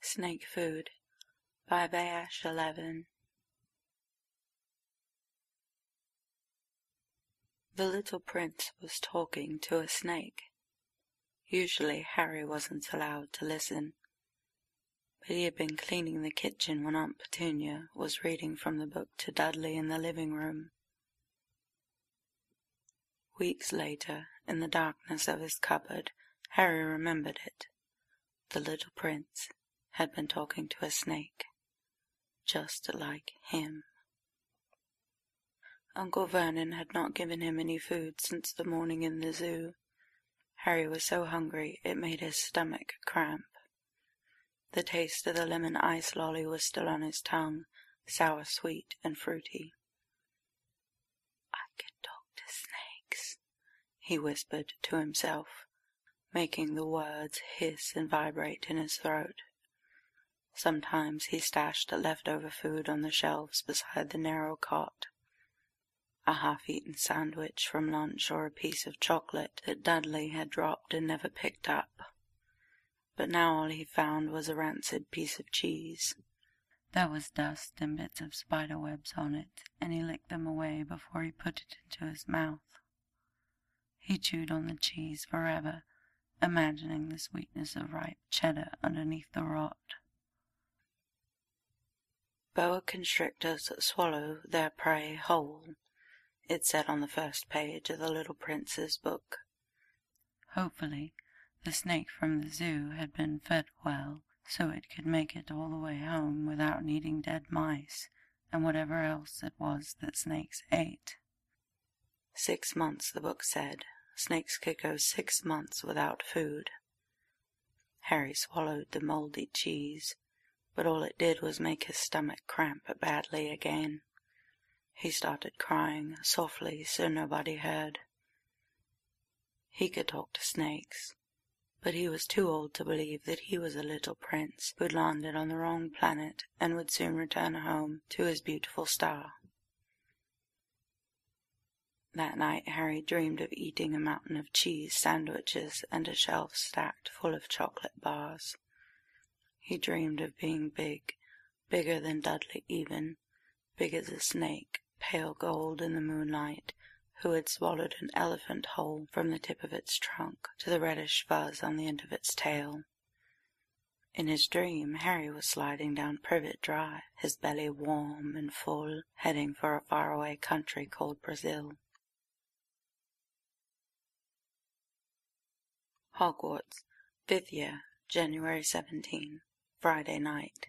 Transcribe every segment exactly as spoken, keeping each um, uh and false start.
Snake Food by Bayash Eleven. The little prince was talking to a snake. Usually Harry wasn't allowed to listen, but he had been cleaning the kitchen when Aunt Petunia was reading from the book to Dudley in the living room. Weeks later, in the darkness of his cupboard, Harry remembered it. The little prince had been talking to a snake, just like him. Uncle Vernon had not given him any food since the morning in the zoo. Harry was so hungry it made his stomach cramp. The taste of the lemon ice lolly was still on his tongue, sour, sweet, and fruity. "I can talk to snakes," he whispered to himself, making the words hiss and vibrate in his throat. Sometimes he stashed the leftover food on the shelves beside the narrow cot. A half-eaten sandwich from lunch or a piece of chocolate that Dudley had dropped and never picked up. But now all he found was a rancid piece of cheese. There was dust and bits of spider webs on it, and he licked them away before he put it into his mouth. He chewed on the cheese forever, imagining the sweetness of ripe cheddar underneath the rot. Boa constrictors swallow their prey whole, it said on the first page of the little prince's book. Hopefully, the snake from the zoo had been fed well, so it could make it all the way home without needing dead mice and whatever else it was that snakes ate. Six months, the book said. Snakes could go six months without food. Harry swallowed the mouldy cheese, but all it did was make his stomach cramp badly again. He started crying softly so nobody heard. He could talk to snakes, but he was too old to believe that he was a little prince who'd landed on the wrong planet and would soon return home to his beautiful star. That night Harry dreamed of eating a mountain of cheese sandwiches and a shelf stacked full of chocolate bars. He dreamed of being big, bigger than Dudley even, big as a snake, pale gold in the moonlight, who had swallowed an elephant whole from the tip of its trunk to the reddish fuzz on the end of its tail. In his dream, Harry was sliding down Privet Drive, his belly warm and full, heading for a faraway country called Brazil. Hogwarts, fifth year, January seventeenth, Friday night.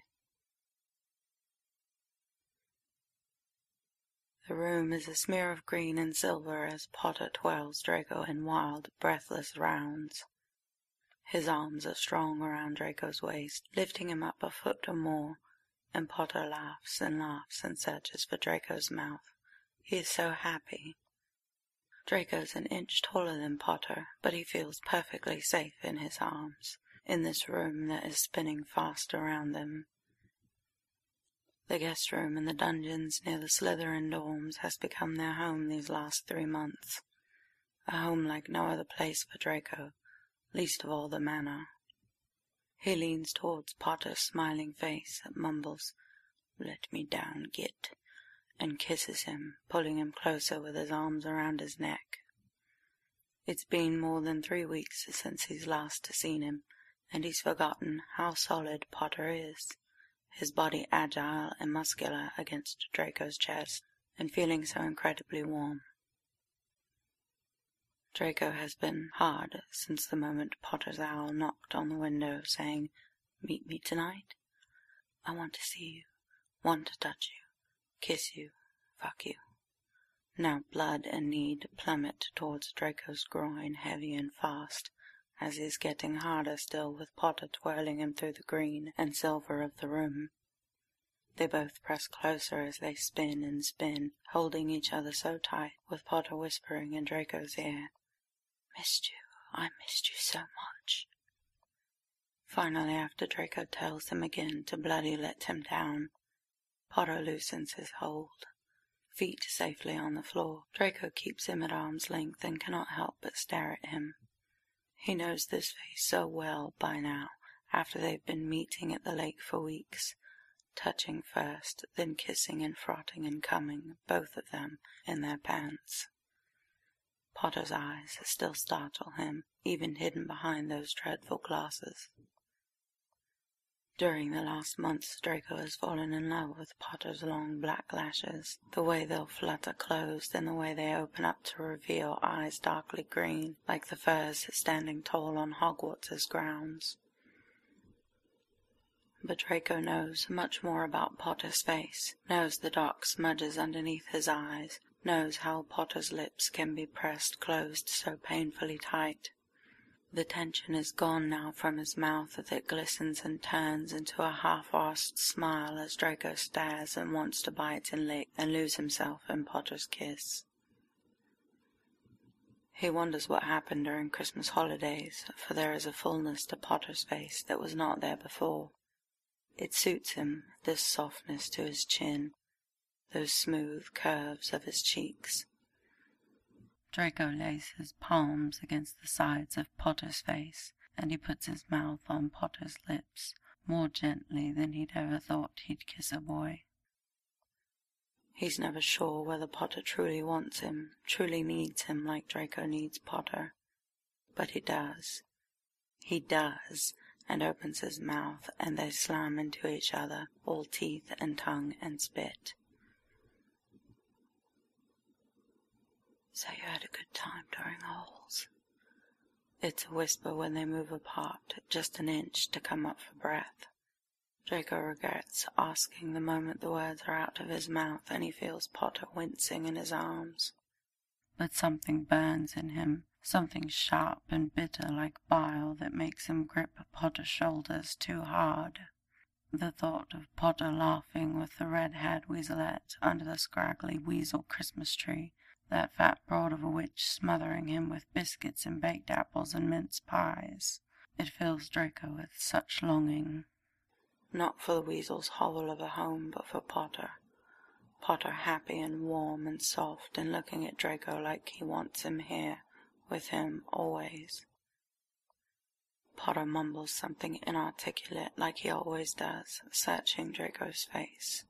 The room is a smear of green and silver as Potter twirls Draco in wild, breathless rounds. His arms are strong around Draco's waist, lifting him up a foot or more, and Potter laughs and laughs and searches for Draco's mouth. He is so happy. Draco's an inch taller than Potter, but he feels perfectly safe in his arms, in this room that is spinning fast around them. The guest room in the dungeons near the Slytherin dorms has become their home these last three months. A home like no other place for Draco, least of all the manor. He leans towards Potter's smiling face and mumbles, "Let me down, Git," and kisses him, pulling him closer with his arms around his neck. It's been more than three weeks since he's last seen him, and he's forgotten how solid Potter is. His body agile and muscular against Draco's chest, and feeling so incredibly warm. Draco has been hard since the moment Potter's owl knocked on the window, saying, "Meet me tonight? I want to see you, want to touch you, kiss you, fuck you." Now blood and need plummet towards Draco's groin heavy and fast, as he is getting harder still with Potter twirling him through the green and silver of the room. They both press closer as they spin and spin, holding each other so tight, with Potter whispering in Draco's ear, "Missed you, I missed you so much." Finally, after Draco tells him again to bloody let him down, Potter loosens his hold. Feet safely on the floor, Draco keeps him at arm's length and cannot help but stare at him. He knows this face so well by now, after they've been meeting at the lake for weeks, touching first, then kissing and frotting and coming, both of them, in their pants. Potter's eyes still startle him, even hidden behind those dreadful glasses. During the last months, Draco has fallen in love with Potter's long black lashes, the way they'll flutter closed and the way they open up to reveal eyes darkly green, like the firs standing tall on Hogwarts's grounds. But Draco knows much more about Potter's face, knows the dark smudges underneath his eyes, knows how Potter's lips can be pressed closed so painfully tight. The tension is gone now from his mouth as it glistens and turns into a half-arsed smile as Draco stares and wants to bite and lick and lose himself in Potter's kiss. He wonders what happened during Christmas holidays, for there is a fullness to Potter's face that was not there before. It suits him, this softness to his chin, those smooth curves of his cheeks. Draco lays his palms against the sides of Potter's face, and he puts his mouth on Potter's lips, more gently than he'd ever thought he'd kiss a boy. He's never sure whether Potter truly wants him, truly needs him like Draco needs Potter. But he does. He does, and opens his mouth, and they slam into each other, all teeth and tongue and spit. So you had a good time during the holes. It's a whisper when they move apart, just an inch to come up for breath. Draco regrets asking the moment the words are out of his mouth and he feels Potter wincing in his arms. But something burns in him, something sharp and bitter like bile that makes him grip Potter's shoulders too hard. The thought of Potter laughing with the red-haired weaselette under the scraggly weasel Christmas tree, that fat broad of a witch smothering him with biscuits and baked apples and mince pies. It fills Draco with such longing. Not for the weasel's hovel of a home, but for Potter. Potter happy and warm and soft and looking at Draco like he wants him here, with him always. Potter mumbles something inarticulate like he always does, searching Draco's face.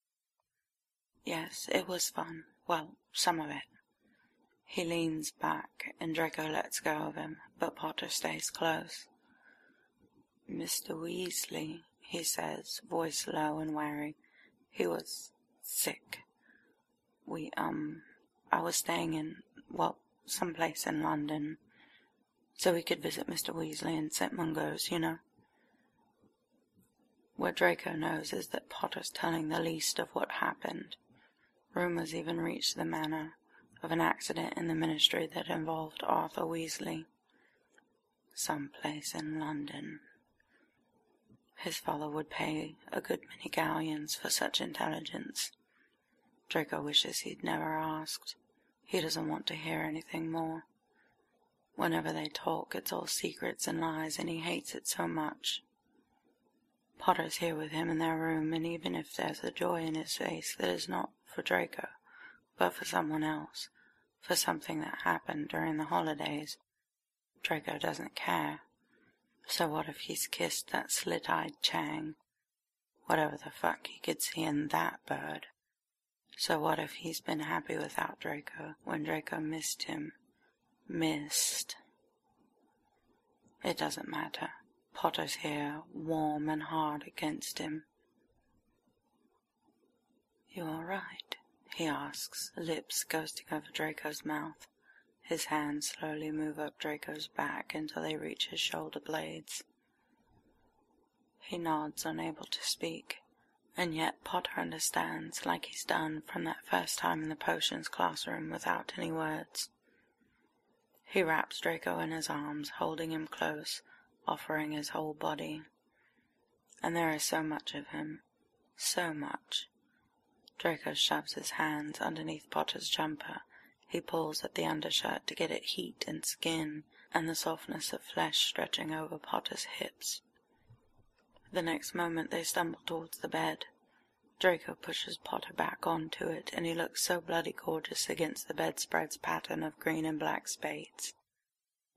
Yes, it was fun. Well, some of it. He leans back, and Draco lets go of him, but Potter stays close. Mister Weasley, he says, voice low and wary. He was sick. We, um, I was staying in, well, someplace in London, so we could visit Mister Weasley in Saint Mungo's, you know. What Draco knows is that Potter's telling the least of what happened. Rumours even reached the manor of an accident in the ministry that involved Arthur Weasley. Some place in London. His father would pay a good many galleons for such intelligence. Draco wishes he'd never asked. He doesn't want to hear anything more. Whenever they talk, it's all secrets and lies, and he hates it so much. Potter's here with him in their room, and even if there's a joy in his face that is not for Draco, but for someone else, for something that happened during the holidays, Draco doesn't care. So what if he's kissed that slit-eyed Chang? Whatever the fuck he could see in that bird. So what if he's been happy without Draco, when Draco missed him? Missed. It doesn't matter. Potter's here, warm and hard against him. You all right? He asks, lips ghosting over Draco's mouth. His hands slowly move up Draco's back until they reach his shoulder blades. He nods, unable to speak, and yet Potter understands, like he's done from that first time in the potions classroom without any words. He wraps Draco in his arms, holding him close, offering his whole body. And there is so much of him, so much. Draco shoves his hands underneath Potter's jumper. He pulls at the undershirt to get at heat and skin, and the softness of flesh stretching over Potter's hips. The next moment they stumble towards the bed. Draco pushes Potter back onto it, and he looks so bloody gorgeous against the bedspread's pattern of green and black spades.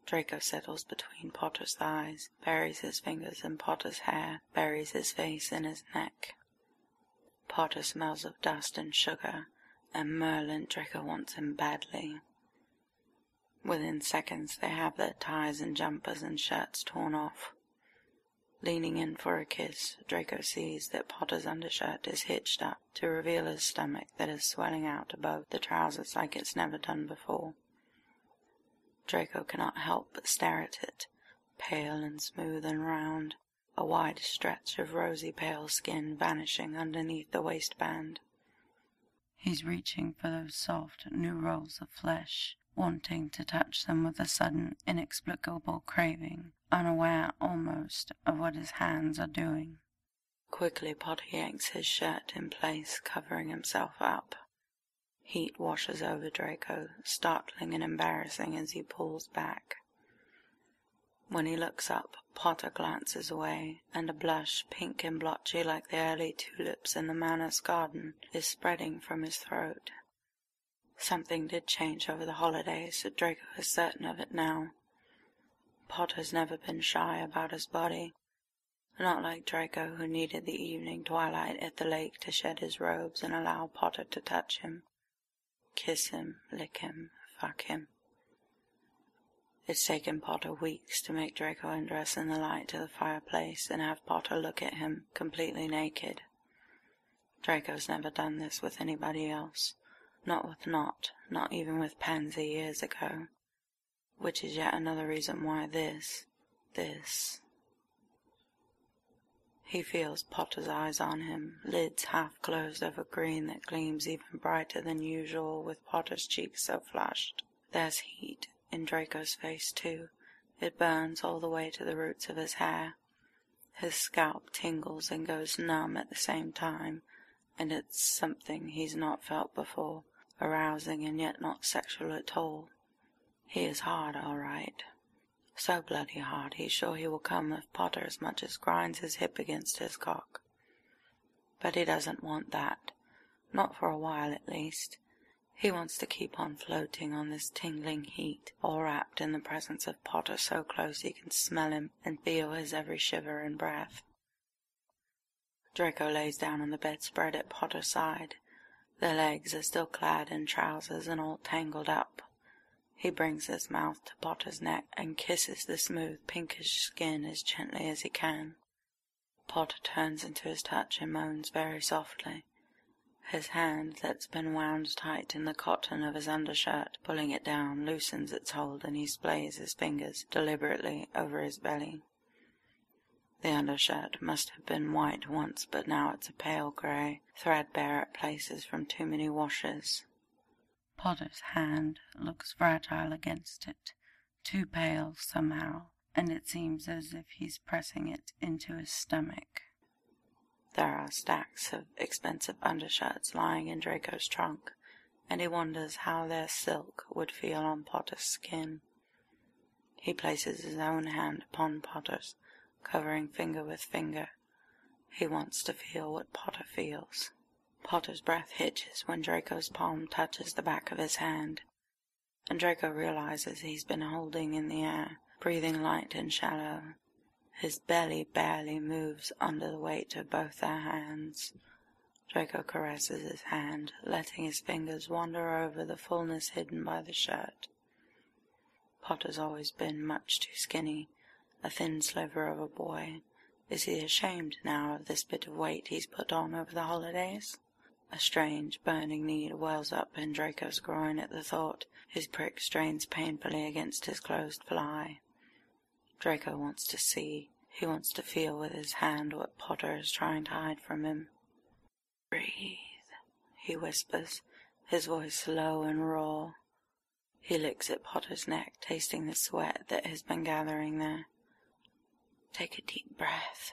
Draco settles between Potter's thighs, buries his fingers in Potter's hair, buries his face in his neck. Potter smells of dust and sugar, and Merlin Draco wants him badly. Within seconds they have their ties and jumpers and shirts torn off. Leaning in for a kiss, Draco sees that Potter's undershirt is hitched up to reveal his stomach that is swelling out above the trousers like it's never done before. Draco cannot help but stare at it, pale and smooth and round, a wide stretch of rosy pale skin vanishing underneath the waistband. He's reaching for those soft, new rolls of flesh, wanting to touch them with a sudden, inexplicable craving, unaware almost of what his hands are doing. Quickly Potter yanks his shirt in place, covering himself up. Heat washes over Draco, startling and embarrassing as he pulls back. When he looks up, Potter glances away, and a blush, pink and blotchy like the early tulips in the manor's garden, is spreading from his throat. Something did change over the holidays, Draco is certain of it now. Potter's never been shy about his body, not like Draco, who needed the evening twilight at the lake to shed his robes and allow Potter to touch him, kiss him, lick him, fuck him. It's taken Potter weeks to make Draco undress in the light to the fireplace and have Potter look at him completely naked. Draco's never done this with anybody else, not with Nott, not even with Pansy years ago, which is yet another reason why this, this... He feels Potter's eyes on him, lids half closed over green that gleams even brighter than usual with Potter's cheeks so flushed. There's heat in Draco's face too. It burns all the way to the roots of his hair. His scalp tingles and goes numb at the same time, and it's something he's not felt before, arousing and yet not sexual at all. He is hard, all right. So bloody hard, he's sure he will come if Potter as much as grinds his hip against his cock. But he doesn't want that, not for a while at least. He wants to keep on floating on this tingling heat, all wrapped in the presence of Potter so close he can smell him and feel his every shiver and breath. Draco lays down on the bedspread at Potter's side. Their legs are still clad in trousers and all tangled up. He brings his mouth to Potter's neck and kisses the smooth pinkish skin as gently as he can. Potter turns into his touch and moans very softly. His hand, that's been wound tight in the cotton of his undershirt, pulling it down, loosens its hold, and he splays his fingers deliberately over his belly. The undershirt must have been white once, but now it's a pale grey, threadbare at places from too many washes. Potter's hand looks fragile against it, too pale somehow, and it seems as if he's pressing it into his stomach. There are stacks of expensive undershirts lying in Draco's trunk, and he wonders how their silk would feel on Potter's skin. He places his own hand upon Potter's, covering finger with finger. He wants to feel what Potter feels. Potter's breath hitches when Draco's palm touches the back of his hand, and Draco realizes he's been holding in the air, breathing light and shallow. His belly barely moves under the weight of both their hands. Draco caresses his hand, letting his fingers wander over the fullness hidden by the shirt. Potter's always been much too skinny, a thin sliver of a boy. Is he ashamed now of this bit of weight he's put on over the holidays? A strange, burning need wells up in Draco's groin at the thought. His prick strains painfully against his closed fly. Draco wants to see. He wants to feel with his hand what Potter is trying to hide from him. "Breathe," he whispers, his voice low and raw. He licks at Potter's neck, tasting the sweat that has been gathering there. "Take a deep breath."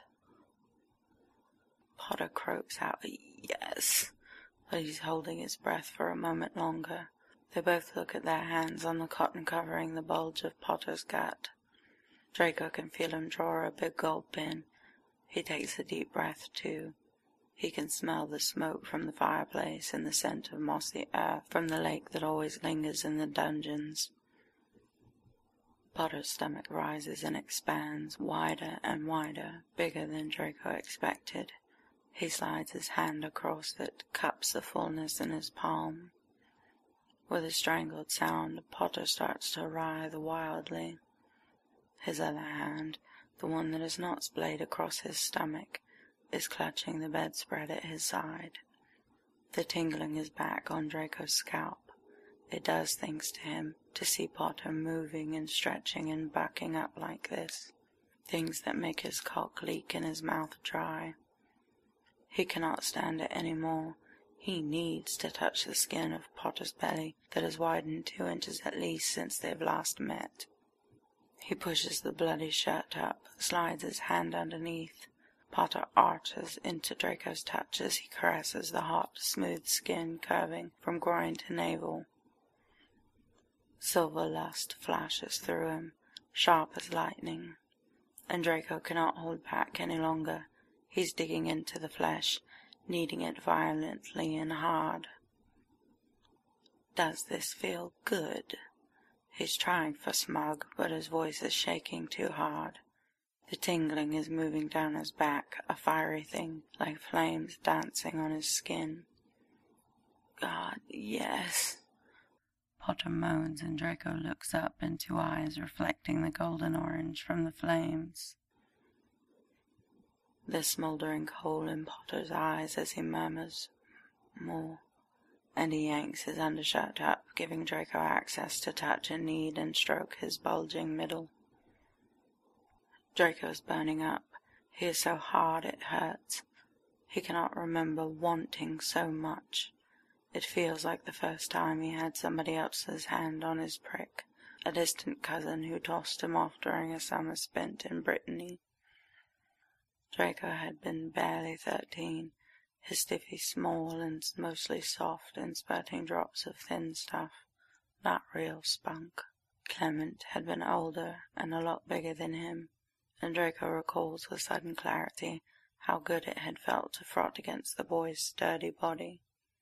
Potter croaks out a yes, but he's holding his breath for a moment longer. They both look at their hands on the cotton covering the bulge of Potter's gut. Draco can feel him draw a big gulp in. He takes a deep breath too. He can smell the smoke from the fireplace and the scent of mossy earth from the lake that always lingers in the dungeons. Potter's stomach rises and expands, wider and wider, bigger than Draco expected. He slides his hand across it, cups the fullness in his palm. With a strangled sound, Potter starts to writhe wildly. His other hand, the one that is not splayed across his stomach, is clutching the bedspread at his side. The tingling is back on Draco's scalp. It does things to him to see Potter moving and stretching and bucking up like this, things that make his cock leak and his mouth dry. He cannot stand it any more. He needs to touch the skin of Potter's belly that has widened two inches at least since they've last met. He pushes the bloody shirt up, slides his hand underneath. Potter arches into Draco's touch as he caresses the hot, smooth skin curving from groin to navel. Silver lust flashes through him, sharp as lightning, and Draco cannot hold back any longer. He's digging into the flesh, kneading it violently and hard. Does this feel good? He's trying for smug, but his voice is shaking too hard. The tingling is moving down his back, a fiery thing, like flames dancing on his skin. God, yes. Potter moans and Draco looks up into eyes reflecting the golden orange from the flames. There's smouldering coal in Potter's eyes as he murmurs, "More," and he yanks his undershirt up, giving Draco access to touch and knead and stroke his bulging middle. Draco is burning up. He is so hard it hurts. He cannot remember wanting so much. It feels like the first time he had somebody else's hand on his prick, a distant cousin who tossed him off during a summer spent in Brittany. Draco had been barely thirteen, his stiffy small and mostly soft and spurting drops of thin stuff, not real spunk. Clement had been older and a lot bigger than him, and Draco recalls with sudden clarity how good it had felt to front against the boy's sturdy body.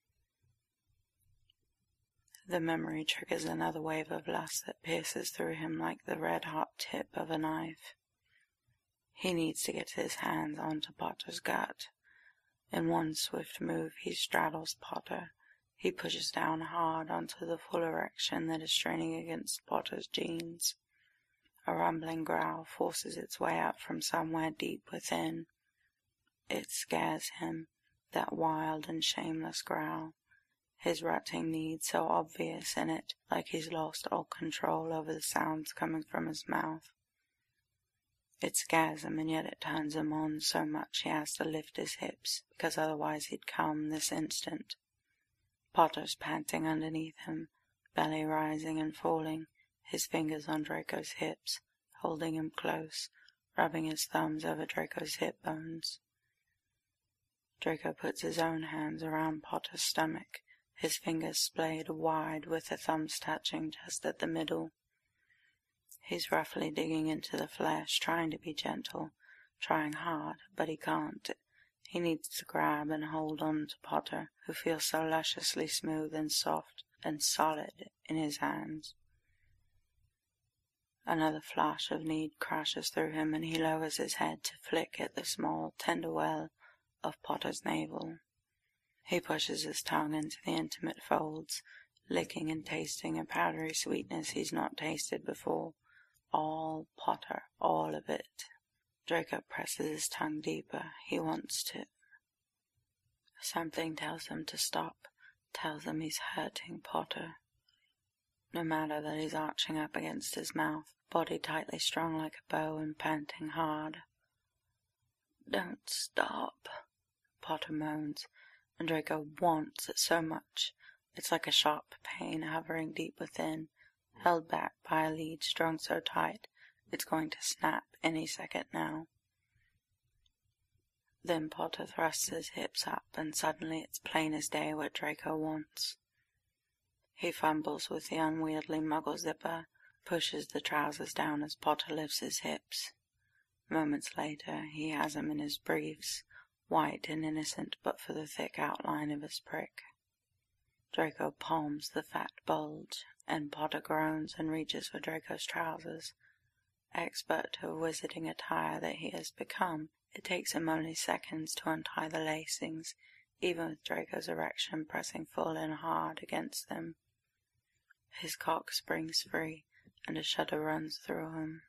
The memory triggers another wave of lust that pierces through him like the red-hot tip of a knife. He needs to get his hands onto Potter's gut. In one swift move he straddles Potter. He pushes down hard onto the full erection that is straining against Potter's jeans. A rumbling growl forces its way up from somewhere deep within. It scares him, that wild and shameless growl. His rutting need so obvious in it, like he's lost all control over the sounds coming from his mouth. It scares him, and yet it turns him on so much he has to lift his hips, because otherwise he'd come this instant. Potter's panting underneath him, belly rising and falling, his fingers on Draco's hips, holding him close, rubbing his thumbs over Draco's hip bones. Draco puts his own hands around Potter's stomach, his fingers splayed wide with the thumbs touching just at the middle. He's roughly digging into the flesh, trying to be gentle, trying hard, but he can't. He needs to grab and hold on to Potter, who feels so lusciously smooth and soft and solid in his hands. Another flash of need crashes through him, and he lowers his head to flick at the small, tender well of Potter's navel. He pushes his tongue into the intimate folds, licking and tasting a powdery sweetness he's not tasted before. All Potter, all of it. Draco presses his tongue deeper. He wants to. Something tells him to stop, tells him he's hurting Potter. No matter that he's arching up against his mouth, body tightly strung like a bow and panting hard. "Don't stop," Potter moans, and Draco wants it so much. It's like a sharp pain hovering deep within, held back by a lead strung so tight it's going to snap any second now. Then Potter thrusts his hips up, and suddenly it's plain as day what Draco wants. He fumbles with the unwieldy muggle zipper, pushes the trousers down as Potter lifts his hips. Moments later he has him in his briefs, white and innocent but for the thick outline of his prick. Draco palms the fat bulge, and Potter groans and reaches for Draco's trousers. Expert of wizarding attire that he has become, it takes him only seconds to untie the lacings, even with Draco's erection pressing full and hard against them. His cock springs free, and a shudder runs through him.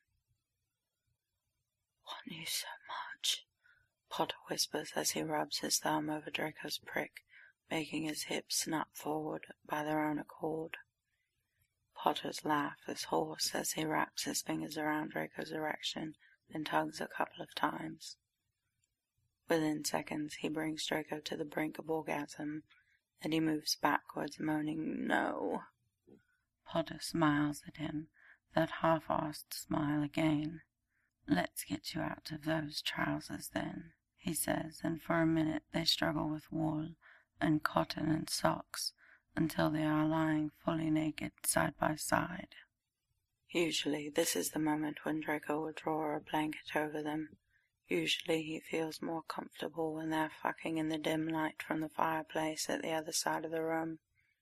"Want you so much," Potter whispers as he rubs his thumb over Draco's prick, making his hips snap forward by their own accord. Potter's laugh is hoarse as he wraps his fingers around Draco's erection and tugs a couple of times. Within seconds he brings Draco to the brink of orgasm, and he moves backwards, moaning, "No." Potter smiles at him, that half-arsed smile again. "Let's get you out of those trousers, then," he says, and for a minute they struggle with wool and cotton and socks until they are lying fully naked side by side. Usually this is the moment when Draco would draw a blanket over them. Usually he feels more comfortable when they're fucking in the dim light from the fireplace at the other side of the room.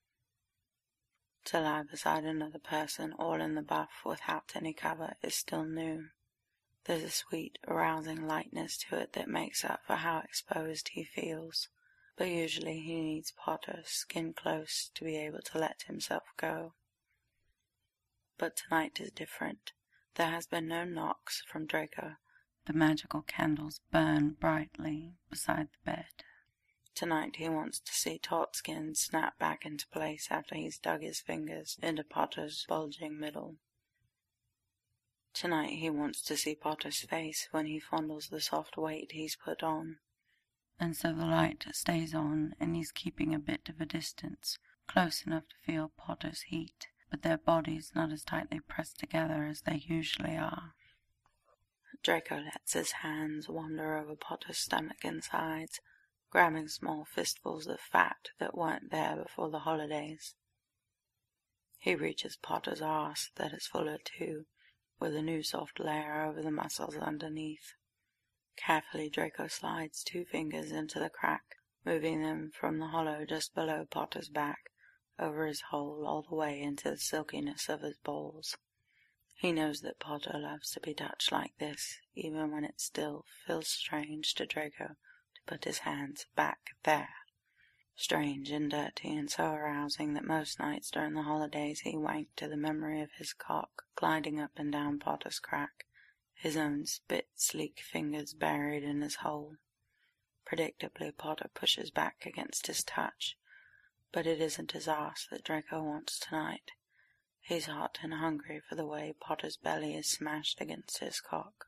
To lie beside another person, all in the buff without any cover, is still new. There's a sweet, arousing lightness to it that makes up for how exposed he feels, but usually he needs Potter skin close to be able to let himself go. But tonight is different. There has been no knocks from Draco. The magical candles burn brightly beside the bed. Tonight he wants to see taut skin snap back into place after he's dug his fingers into Potter's bulging middle. Tonight he wants to see Potter's face when he fondles the soft weight he's put on. And so the light stays on, and he's keeping a bit of a distance, close enough to feel Potter's heat, but their bodies not as tightly pressed together as they usually are. Draco lets his hands wander over Potter's stomach and sides, grabbing small fistfuls of fat that weren't there before the holidays. He reaches Potter's arse that is fuller too, with a new soft layer over the muscles underneath. Carefully Draco slides two fingers into the crack, moving them from the hollow just below Potter's back, over his hole all the way into the silkiness of his balls. He knows that Potter loves to be touched like this, even when it still feels strange to Draco to put his hands back there. Strange and dirty and so arousing that most nights during the holidays he wanked to the memory of his cock gliding up and down Potter's crack, his own spit-sleek fingers buried in his hole. Predictably, Potter pushes back against his touch, but it isn't his arse that Draco wants tonight. He's hot and hungry for the way Potter's belly is smashed against his cock.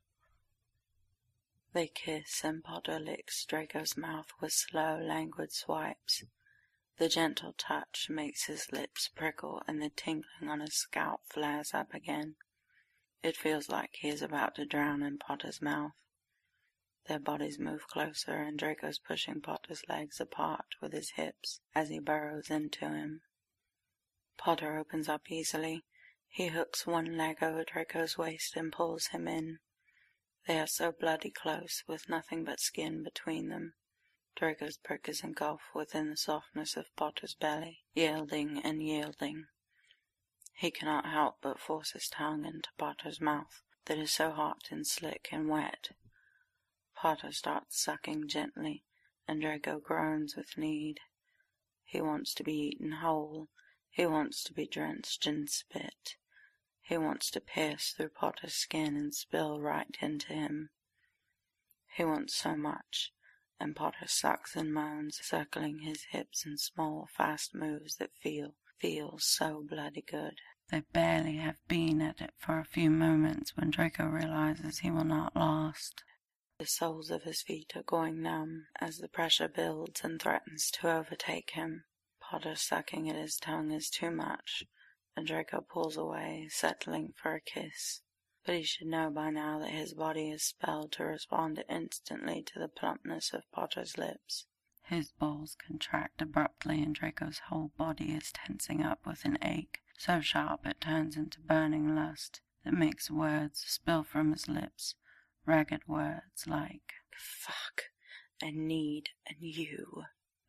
They kiss, and Potter licks Draco's mouth with slow, languid swipes. The gentle touch makes his lips prickle, and the tingling on his scalp flares up again. It feels like he is about to drown in Potter's mouth. Their bodies move closer, and Draco's pushing Potter's legs apart with his hips as he burrows into him. Potter opens up easily. He hooks one leg over Draco's waist and pulls him in. They are so bloody close, with nothing but skin between them. Draco's prick is engulfed within the softness of Potter's belly, yielding and yielding. He cannot help but force his tongue into Potter's mouth, that is so hot and slick and wet. Potter starts sucking gently, and Draco groans with need. He wants to be eaten whole. He wants to be drenched in spit. He wants to pierce through Potter's skin and spill right into him. He wants so much, and Potter sucks and moans, circling his hips in small, fast moves that feel, feel so bloody good. They barely have been at it for a few moments when Draco realizes he will not last. The soles of his feet are going numb as the pressure builds and threatens to overtake him. Potter sucking at his tongue is too much, and Draco pulls away, settling for a kiss. But he should know by now that his body is spelled to respond instantly to the plumpness of Potter's lips. His balls contract abruptly, and Draco's whole body is tensing up with an ache, so sharp it turns into burning lust that makes words spill from his lips, ragged words like, "Fuck," and "need," and "you."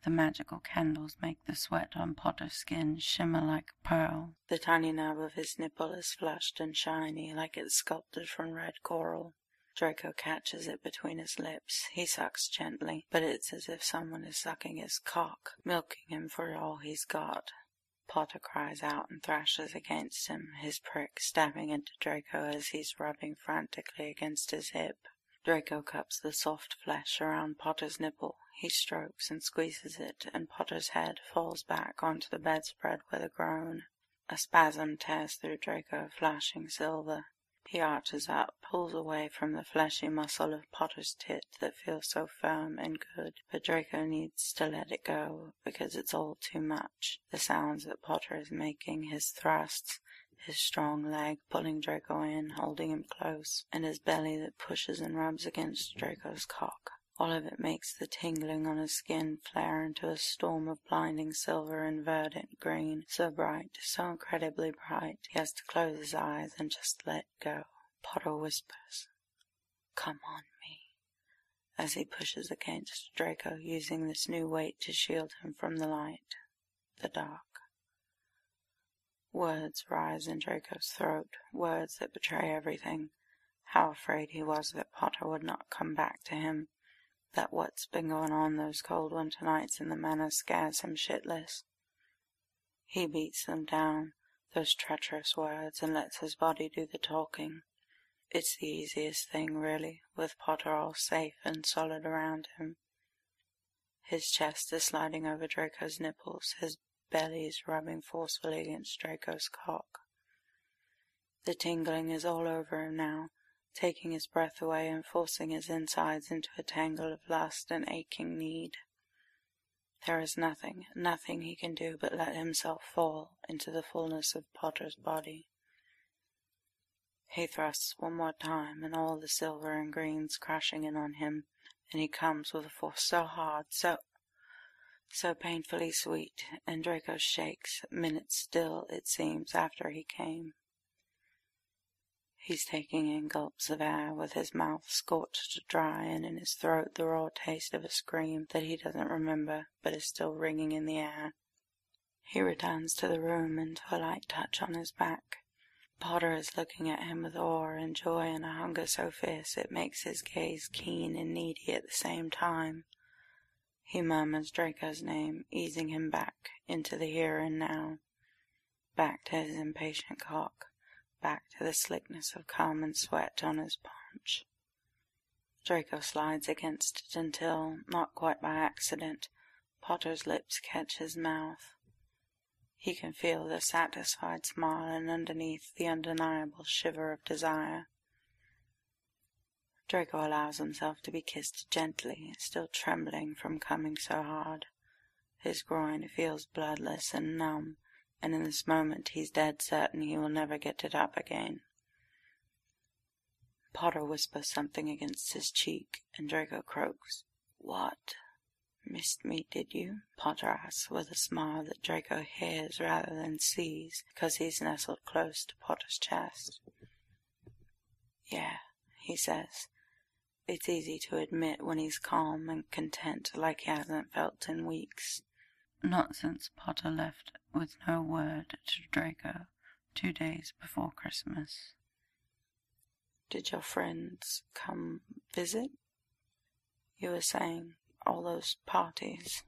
The magical candles make the sweat on Potter's skin shimmer like a pearl. The tiny nub of his nipple is flushed and shiny, like it's sculpted from red coral. Draco catches it between his lips. He sucks gently, but it's as if someone is sucking his cock, milking him for all he's got. Potter cries out and thrashes against him, his prick stabbing into Draco as he's rubbing frantically against his hip. Draco cups the soft flesh around Potter's nipple. He strokes and squeezes it, and Potter's head falls back onto the bedspread with a groan. A spasm tears through Draco, flashing silver. He arches up, pulls away from the fleshy muscle of Potter's tit that feels so firm and good, but Draco needs to let it go, because it's all too much. The sounds that Potter is making, his thrusts, his strong leg pulling Draco in, holding him close, and his belly that pushes and rubs against Draco's cock. All of it makes the tingling on his skin flare into a storm of blinding silver and verdant green, so bright, so incredibly bright, he has to close his eyes and just let go. Potter whispers, "Come on me," as he pushes against Draco, using this new weight to shield him from the light, the dark. Words rise in Draco's throat, words that betray everything. How afraid he was that Potter would not come back to him, that what's been going on those cold winter nights in the manor scares him shitless. He beats them down, those treacherous words, and lets his body do the talking. It's the easiest thing, really, with Potter all safe and solid around him. His chest is sliding over Draco's nipples, his belly is rubbing forcefully against Draco's cock. The tingling is all over him now, taking his breath away and forcing his insides into a tangle of lust and aching need. There is nothing, nothing he can do but let himself fall into the fullness of Potter's body. He thrusts one more time, and all the silver and green's crashing in on him, and he comes with a force so hard, so, so painfully sweet, and Draco shakes, minutes still, it seems, after he came. He's taking in gulps of air, with his mouth scorched dry, and in his throat the raw taste of a scream that he doesn't remember, but is still ringing in the air. He returns to the room and to a light touch on his back. Potter is looking at him with awe and joy and a hunger so fierce it makes his gaze keen and needy at the same time. He murmurs Draco's name, easing him back into the here and now, back to his impatient cock, back to the slickness of cum and sweat on his paunch. Draco slides against it until, not quite by accident, Potter's lips catch his mouth. He can feel the satisfied smile and underneath the undeniable shiver of desire. Draco allows himself to be kissed gently, still trembling from coming so hard. His groin feels bloodless and numb, and in this moment he's dead certain he will never get it up again. Potter whispers something against his cheek, and Draco croaks, "What? Missed me, did you?" Potter asks with a smile that Draco hears rather than sees, because he's nestled close to Potter's chest. "Yeah," he says. It's easy to admit when he's calm and content like he hasn't felt in weeks. Not since Potter left with no word to Draco two days before Christmas. "Did your friends come visit? You were saying all those parties."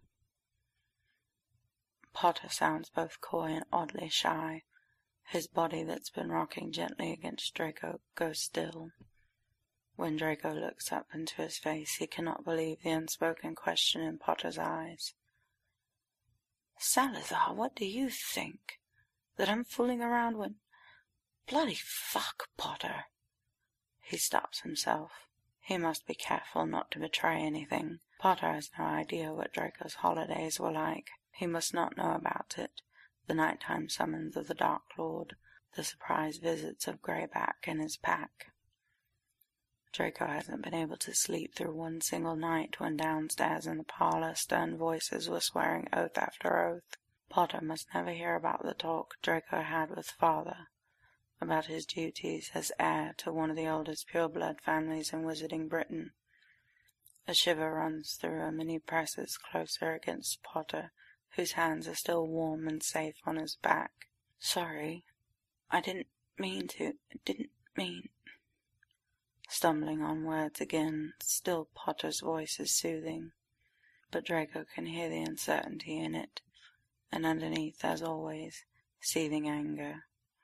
Potter sounds both coy and oddly shy. His body that's been rocking gently against Draco goes still. When Draco looks up into his face, he cannot believe the unspoken question in Potter's eyes. "Salazar, what do you think? That I'm fooling around when... Bloody fuck, Potter." He stops himself. He must be careful not to betray anything. Potter has no idea what Draco's holidays were like. He must not know about it. The nighttime summons of the Dark Lord, the surprise visits of Greyback and his pack. Draco hasn't been able to sleep through one single night when downstairs in the parlour stern voices were swearing oath after oath. Potter must never hear about the talk Draco had with Father, about his duties as heir to one of the oldest pure-blood families in Wizarding Britain. A shiver runs through him and he presses closer against Potter, whose hands are still warm and safe on his back. "Sorry. I didn't mean to. I didn't mean—" Stumbling on words again, still Potter's voice is soothing, but Draco can hear the uncertainty in it, and underneath, as always, seething anger.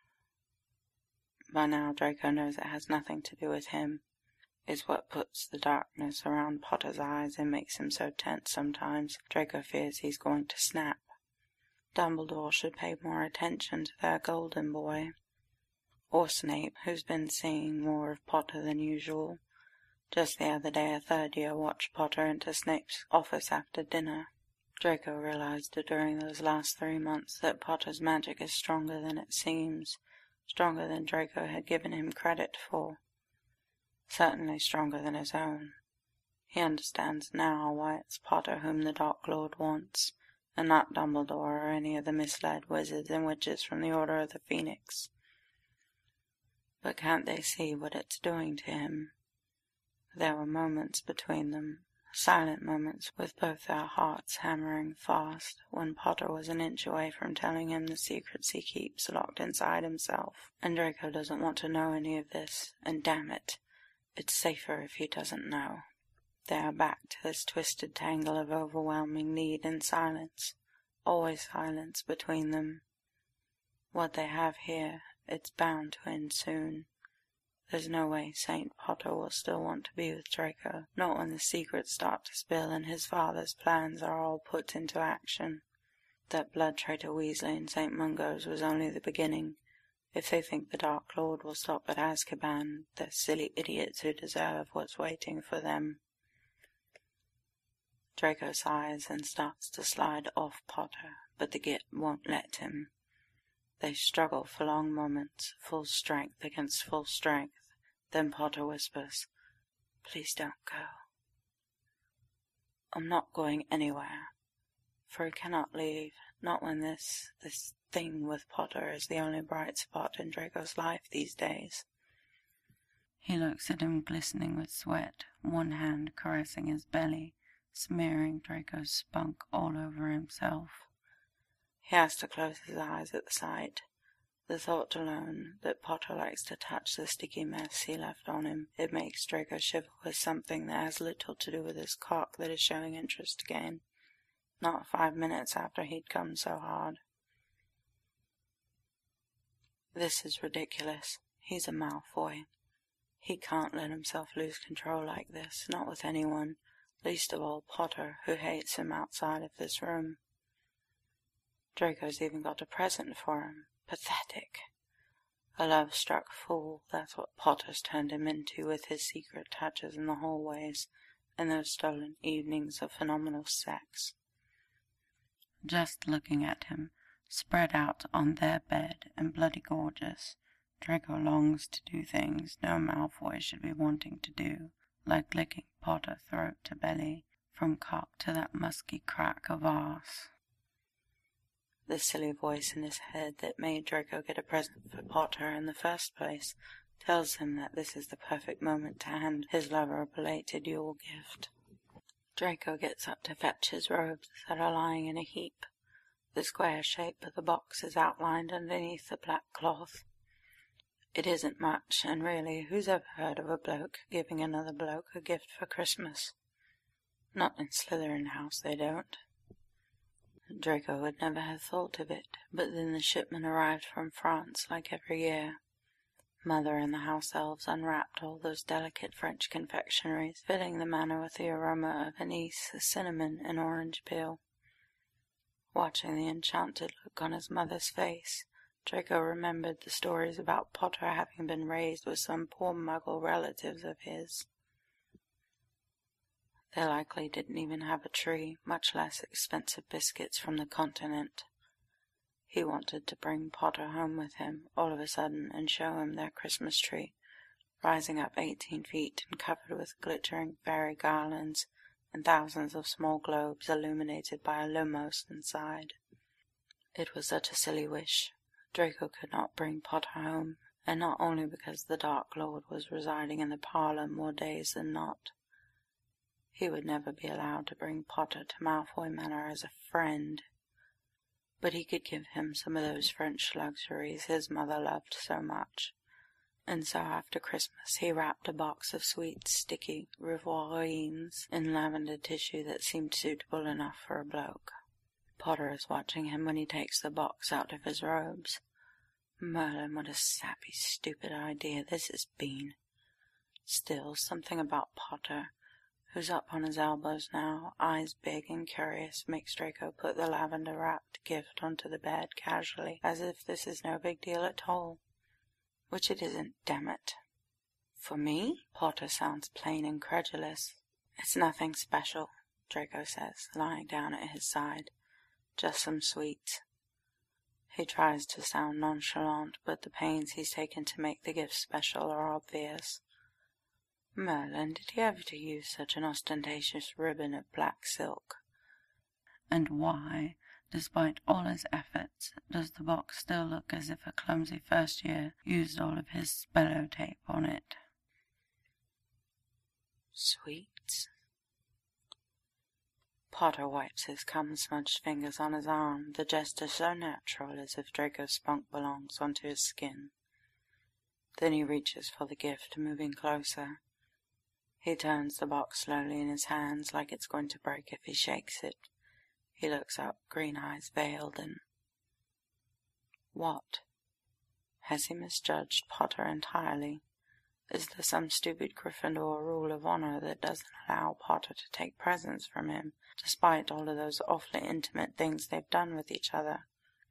By now Draco knows it has nothing to do with him. It's what puts the darkness around Potter's eyes and makes him so tense sometimes. Draco fears he's going to snap. Dumbledore should pay more attention to their golden boy. Or Snape, who's been seeing more of Potter than usual. Just the other day a third year watched Potter into Snape's office after dinner. Draco realized that during those last three months that Potter's magic is stronger than it seems, stronger than Draco had given him credit for. Certainly stronger than his own. He understands now why it's Potter whom the Dark Lord wants, and not Dumbledore or any of the misled wizards and witches from the Order of the Phoenix. But can't they see what it's doing to him? There were moments between them, silent moments with both their hearts hammering fast, when Potter was an inch away from telling him the secrets he keeps locked inside himself. And Draco doesn't want to know any of this, and damn it, it's safer if he doesn't know. They are back to this twisted tangle of overwhelming need and silence, always silence between them. What they have here, it's bound to end soon. There's no way Saint Potter will still want to be with Draco, not when the secrets start to spill and his father's plans are all put into action. That blood traitor Weasley in Saint Mungo's was only the beginning. If they think the Dark Lord will stop at Azkaban, they're silly idiots who deserve what's waiting for them. Draco sighs and starts to slide off Potter, but the Git won't let him. They struggle for long moments, full strength against full strength. Then Potter whispers, "Please don't go." "I'm not going anywhere." For he cannot leave, not when this, this thing with Potter is the only bright spot in Draco's life these days. He looks at him glistening with sweat, one hand caressing his belly, smearing Draco's spunk all over himself. He has to close his eyes at the sight. The thought alone that Potter likes to touch the sticky mess he left on him, it makes Draco shiver with something that has little to do with his cock that is showing interest again. Not five minutes after he'd come so hard. This is ridiculous. He's a Malfoy. He can't let himself lose control like this, not with anyone, least of all Potter, who hates him outside of this room. Draco's even got a present for him. Pathetic. A love-struck fool, that's what Potter's turned him into with his secret touches in the hallways and those stolen evenings of phenomenal sex. Just looking at him, spread out on their bed and bloody gorgeous, Draco longs to do things no Malfoy should be wanting to do, like licking Potter throat to belly, from cock to that musky crack of arse. The silly voice in his head that made Draco get a present for Potter in the first place tells him that this is the perfect moment to hand his lover a belated Yule gift. Draco gets up to fetch his robes that are lying in a heap. The square shape of the box is outlined underneath the black cloth. It isn't much, and really, who's ever heard of a bloke giving another bloke a gift for Christmas? Not in Slytherin House, they don't. Draco would never have thought of it, but then the shipment arrived from France like every year. Mother and the house elves unwrapped all those delicate French confectionaries, filling the manor with the aroma of anise, cinnamon, and orange peel. Watching the enchanted look on his mother's face, Draco remembered the stories about Potter having been raised with some poor muggle relatives of his. They likely didn't even have a tree, much less expensive biscuits from the continent. He wanted to bring Potter home with him, all of a sudden, and show him their Christmas tree, rising up eighteen feet and covered with glittering fairy garlands, and thousands of small globes illuminated by a lumos inside. It was such a silly wish. Draco could not bring Potter home, and not only because the Dark Lord was residing in the parlour more days than not. He would never be allowed to bring Potter to Malfoy Manor as a friend, but he could give him some of those French luxuries his mother loved so much. And so after Christmas he wrapped a box of sweet, sticky Rivoirines in lavender tissue that seemed suitable enough for a bloke. Potter is watching him when he takes the box out of his robes. Merlin, what a sappy, stupid idea this has been. Still, something about Potter, who's up on his elbows now, eyes big and curious, makes Draco put the lavender-wrapped gift onto the bed casually, as if this is no big deal at all. Which it isn't, damn it. For me? Potter sounds plain incredulous. It's nothing special, Draco says, lying down at his side. Just some sweets. He tries to sound nonchalant, but the pains he's taken to make the gift special are obvious. Merlin, did he ever use such an ostentatious ribbon of black silk? And why, despite all his efforts, does the box still look as if a clumsy first year used all of his spello tape on it? Sweets? Potter wipes his cum-smudged fingers on his arm, the gesture so natural as if Draco's spunk belongs onto his skin. Then he reaches for the gift, moving closer. He turns the box slowly in his hands, like it's going to break if he shakes it. He looks up, green eyes veiled, and... What? Has he misjudged Potter entirely? Is there some stupid Gryffindor rule of honor that doesn't allow Potter to take presents from him, despite all of those awfully intimate things they've done with each other?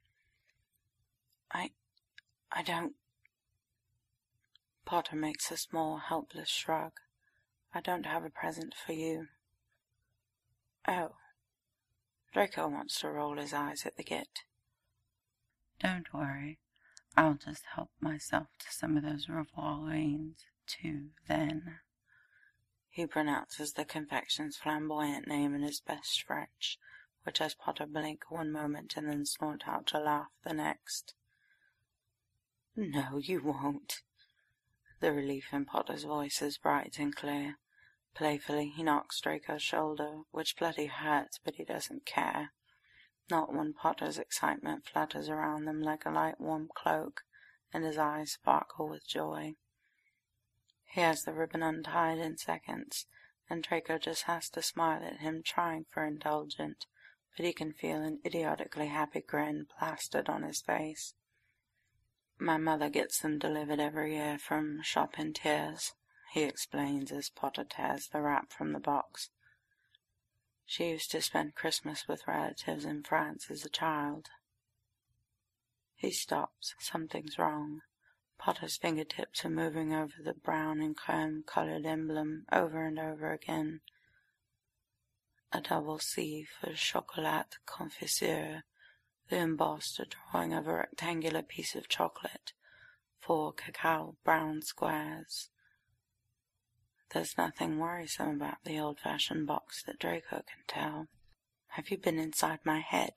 I... I don't... Potter makes a small, helpless shrug. I don't have a present for you. Oh. Draco wants to roll his eyes at the git. Don't worry. I'll just help myself to some of those Rivoirines, too, then. He pronounces the confection's flamboyant name in his best French, which has Potter blink one moment and then snort out a laugh the next. No, you won't. The relief in Potter's voice is bright and clear. Playfully, he knocks Draco's shoulder, which bloody hurts, but he doesn't care. Not when Potter's excitement flutters around them like a light warm cloak, and his eyes sparkle with joy. He has the ribbon untied in seconds, and Draco just has to smile at him, trying for indulgent, but he can feel an idiotically happy grin plastered on his face. My mother gets them delivered every year from Shop in Tears, he explains as Potter tears the wrap from the box. She used to spend Christmas with relatives in France as a child. He stops. Something's wrong. Potter's fingertips are moving over the brown and cream-colored emblem over and over again. A double C for Chocolat Confiture, the embossed drawing of a rectangular piece of chocolate, four cacao brown squares. There's nothing worrisome about the old-fashioned box that Draco can tell. Have you been inside my head?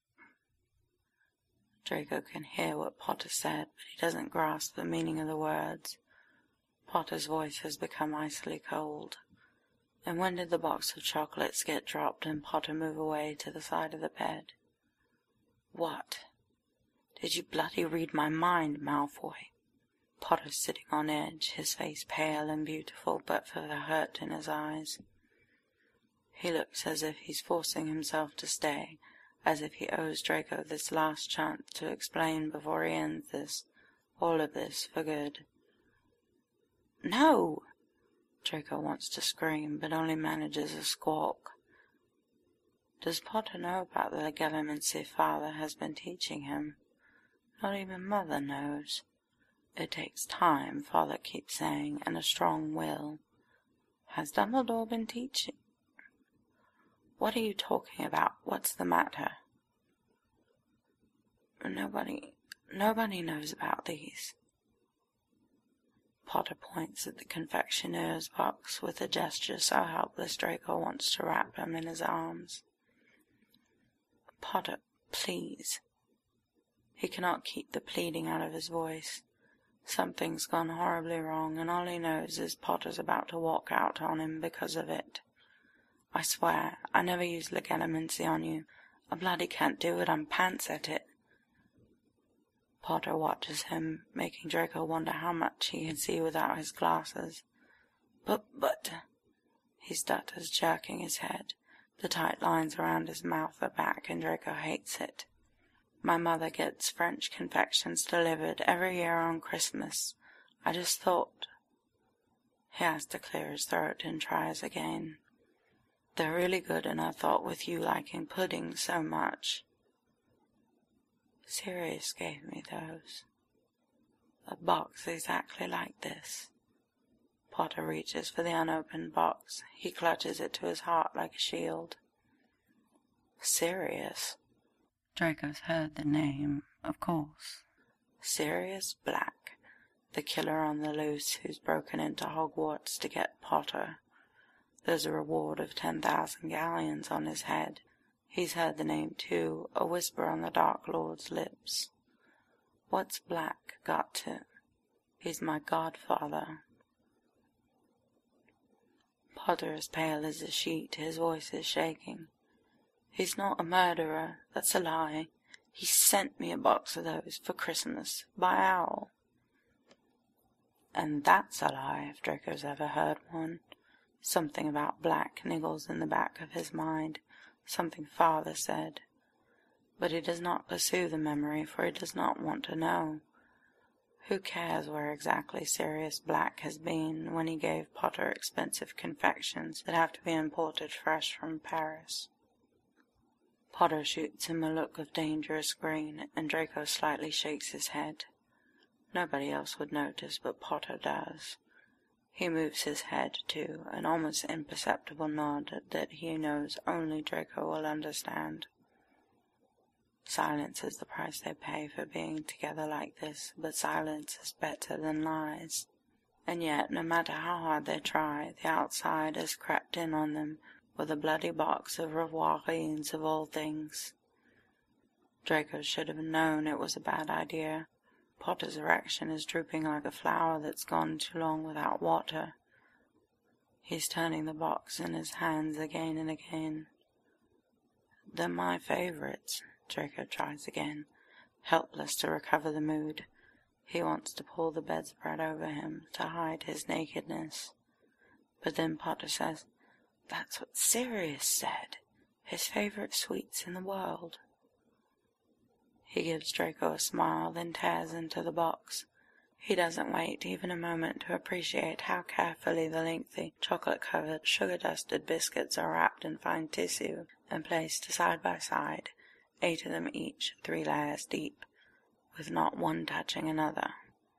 Draco can hear what Potter said, but he doesn't grasp the meaning of the words. Potter's voice has become icily cold. And when did the box of chocolates get dropped and Potter move away to the side of the bed? What? Did you bloody read my mind, Malfoy? Potter's sitting on edge, his face pale and beautiful, but for the hurt in his eyes. He looks as if he's forcing himself to stay, as if he owes Draco this last chance to explain before he ends this, all of this, for good. No! Draco wants to scream, but only manages a squawk. Does Potter know about the legilimency Father has been teaching him? Not even Mother knows. It takes time, Father keeps saying, and a strong will. Has Dumbledore been teaching? What are you talking about? What's the matter? Nobody, nobody knows about these. Potter points at the confectioner's box with a gesture so helpless Draco wants to wrap him in his arms. Potter, please. He cannot keep the pleading out of his voice. Something's gone horribly wrong, and all he knows is Potter's about to walk out on him because of it. I swear, I never used legilimency on you. I bloody can't do it, I'm pants at it. Potter watches him, making Draco wonder how much he can see without his glasses. But, but... He stutters, jerking his head. The tight lines around his mouth are back, and Draco hates it. My mother gets French confections delivered every year on Christmas. I just thought... He has to clear his throat and tries again. They're really good, and I thought with you liking pudding so much. Sirius gave me those. A box exactly like this. Potter reaches for the unopened box. He clutches it to his heart like a shield. Sirius? Draco's heard the name, of course. Sirius Black, the killer on the loose who's broken into Hogwarts to get Potter. There's a reward of ten thousand galleons on his head. He's heard the name too, a whisper on the Dark Lord's lips. What's Black got to? He's my godfather. Potter is pale as a sheet, his voice is shaking. He's not a murderer, that's a lie. He sent me a box of those for Christmas, by owl. And that's a lie, if Draco's ever heard one. Something about Black niggles in the back of his mind, something father said. But he does not pursue the memory, for he does not want to know. Who cares where exactly Sirius Black has been when he gave Potter expensive confections that have to be imported fresh from Paris? Potter shoots him a look of dangerous green, and Draco slightly shakes his head. Nobody else would notice, but Potter does. He moves his head, too, an almost imperceptible nod that he knows only Draco will understand. Silence is the price they pay for being together like this, but silence is better than lies. And yet, no matter how hard they try, the outside has crept in on them with a bloody box of revoirines of all things. Draco should have known it was a bad idea. Potter's erection is drooping like a flower that's gone too long without water. He's turning the box in his hands again and again. They're my favorites. Draco tries again, helpless to recover the mood. He wants to pull the bedspread over him to hide his nakedness. But then Potter says, "That's what Sirius said. His favorite sweets in the world." He gives Draco a smile, then tears into the box. He doesn't wait even a moment to appreciate how carefully the lengthy, chocolate-covered, sugar-dusted biscuits are wrapped in fine tissue and placed side by side, eight of them each, three layers deep, with not one touching another.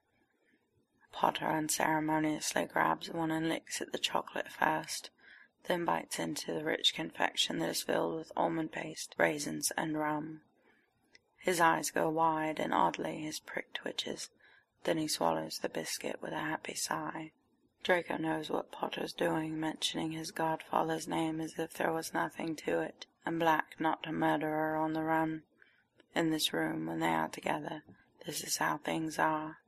Potter unceremoniously grabs one and licks at the chocolate first, then bites into the rich confection that is filled with almond paste, raisins, and rum. His eyes go wide, and oddly his prick twitches. Then he swallows the biscuit with a happy sigh. Draco knows what Potter's doing, mentioning his godfather's name as if there was nothing to it, and Black not a murderer on the run. In this room, when they are together, this is how things are.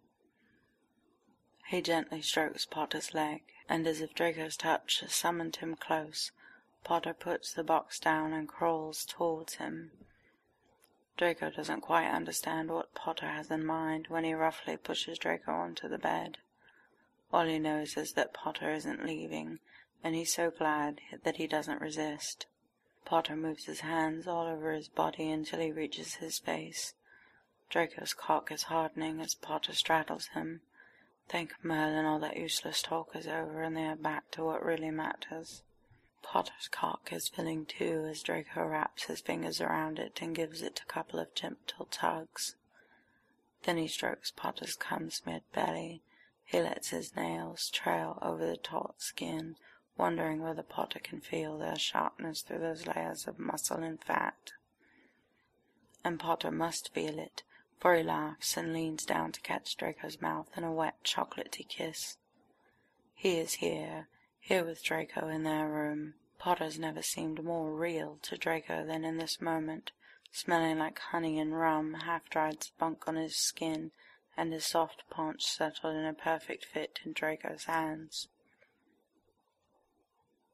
He gently strokes Potter's leg, and as if Draco's touch summoned him close, Potter puts the box down and crawls towards him. Draco doesn't quite understand what Potter has in mind when he roughly pushes Draco onto the bed. All he knows is that Potter isn't leaving, and he's so glad that he doesn't resist. Potter moves his hands all over his body until he reaches his face. Draco's cock is hardening as Potter straddles him. Thank Merlin all that useless talk is over, and they are back to what really matters. Potter's cock is filling too as Draco wraps his fingers around it and gives it a couple of gentle tugs. Then he strokes Potter's cum-smeared belly. He lets his nails trail over the taut skin, wondering whether Potter can feel their sharpness through those layers of muscle and fat. And Potter must feel it, for he laughs and leans down to catch Draco's mouth in a wet, chocolatey kiss. He is here, here with Draco in their room. Potter's never seemed more real to Draco than in this moment, smelling like honey and rum, half-dried spunk on his skin, and his soft paunch settled in a perfect fit in Draco's hands.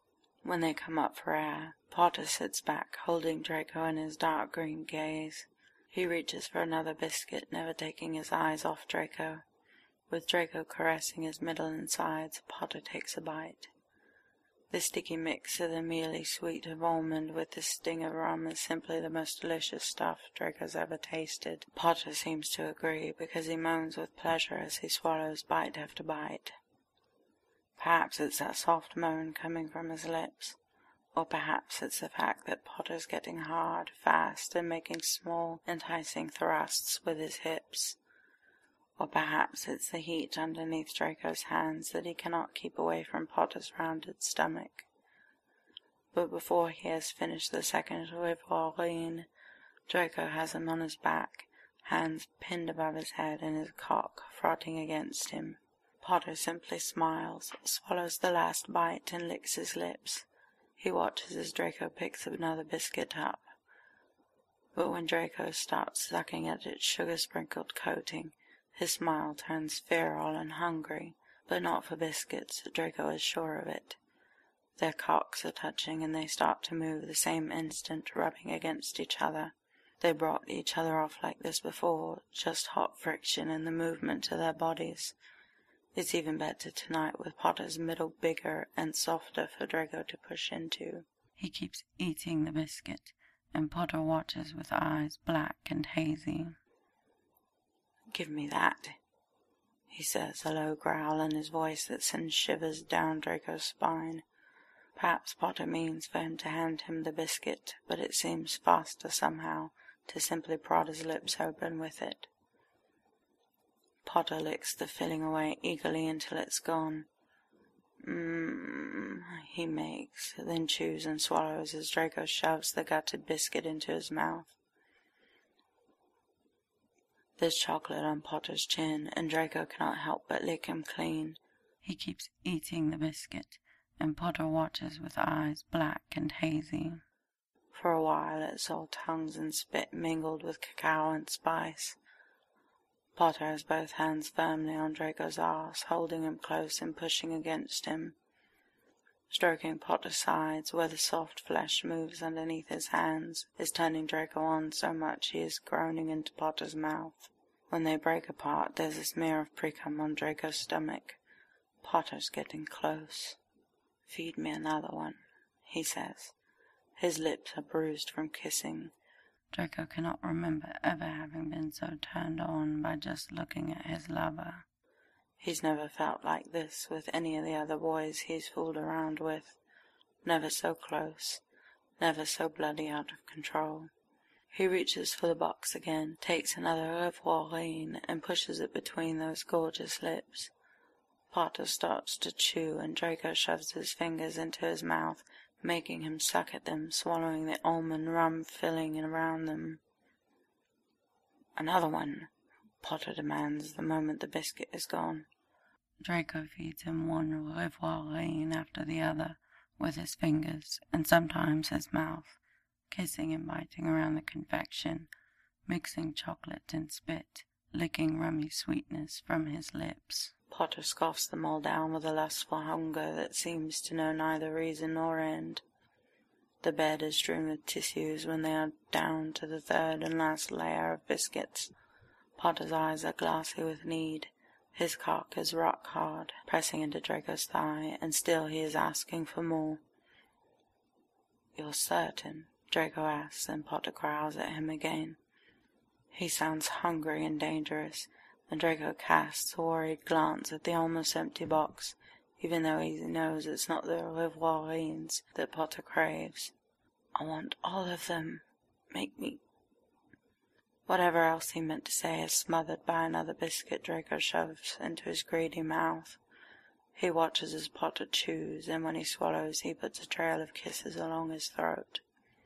When they come up for air, Potter sits back, holding Draco in his dark green gaze. He reaches for another biscuit, never taking his eyes off Draco. With Draco caressing his middle and sides, Potter takes a bite. The sticky mix of the mealy sweet of almond with the sting of rum is simply the most delicious stuff Draco's ever tasted. Potter seems to agree, because he moans with pleasure as he swallows bite after bite. Perhaps it's that soft moan coming from his lips, or perhaps it's the fact that Potter's getting hard, fast, and making small, enticing thrusts with his hips. Or perhaps it's the heat underneath Draco's hands that he cannot keep away from Potter's rounded stomach. But before he has finished the second revolverine, Draco has him on his back, hands pinned above his head and his cock frotting against him. Potter simply smiles, swallows the last bite, and licks his lips. He watches as Draco picks another biscuit up. But when Draco starts sucking at its sugar-sprinkled coating, his smile turns feral and hungry, but not for biscuits. Draco is sure of it. Their cocks are touching, and they start to move the same instant, rubbing against each other. They brought each other off like this before, just hot friction and the movement of their bodies. It's even better tonight, with Potter's middle bigger and softer for Draco to push into. He keeps eating the biscuit, and Potter watches with eyes black and hazy. "Give me that," he says, a low growl in his voice that sends shivers down Draco's spine. Perhaps Potter means for him to hand him the biscuit, but it seems faster somehow to simply prod his lips open with it. Potter licks the filling away eagerly until it's gone. Mmm, he makes, then chews and swallows as Draco shoves the gutted biscuit into his mouth. There's chocolate on Potter's chin, and Draco cannot help but lick him clean. He keeps eating the biscuit, and Potter watches with eyes black and hazy. For a while it's all tongues and spit mingled with cacao and spice. Potter has both hands firmly on Draco's arse, holding him close and pushing against him. Stroking Potter's sides, where the soft flesh moves underneath his hands, is turning Draco on so much he is groaning into Potter's mouth. When they break apart, there's a smear of precum on Draco's stomach. Potter's getting close. "Feed me another one," he says. His lips are bruised from kissing. Draco cannot remember ever having been so turned on by just looking at his lover. He's never felt like this with any of the other boys he's fooled around with. Never so close, never so bloody out of control. He reaches for the box again, takes another revolverine, and pushes it between those gorgeous lips. Potter starts to chew, and Draco shoves his fingers into his mouth, making him suck at them, swallowing the almond rum filling around them. "Another one," Potter demands the moment the biscuit is gone. Draco feeds him one revolverine after the other with his fingers, and sometimes his mouth, kissing and biting around the confection, mixing chocolate and spit, licking rummy sweetness from his lips. Potter scoffs them all down with a lustful hunger that seems to know neither reason nor end. The bed is strewn with tissues when they are down to the third and last layer of biscuits. Potter's eyes are glassy with need. His cock is rock hard, pressing into Draco's thigh, and still he is asking for more. "You're certain?" Draco asks, and Potter growls at him again. He sounds hungry and dangerous, and Draco casts a worried glance at the almost empty box, even though he knows it's not the revolverines that Potter craves. "I want all of them. Make me..." Whatever else he meant to say is smothered by another biscuit Draco shoves into his greedy mouth. He watches as Potter chews, and when he swallows he puts a trail of kisses along his throat.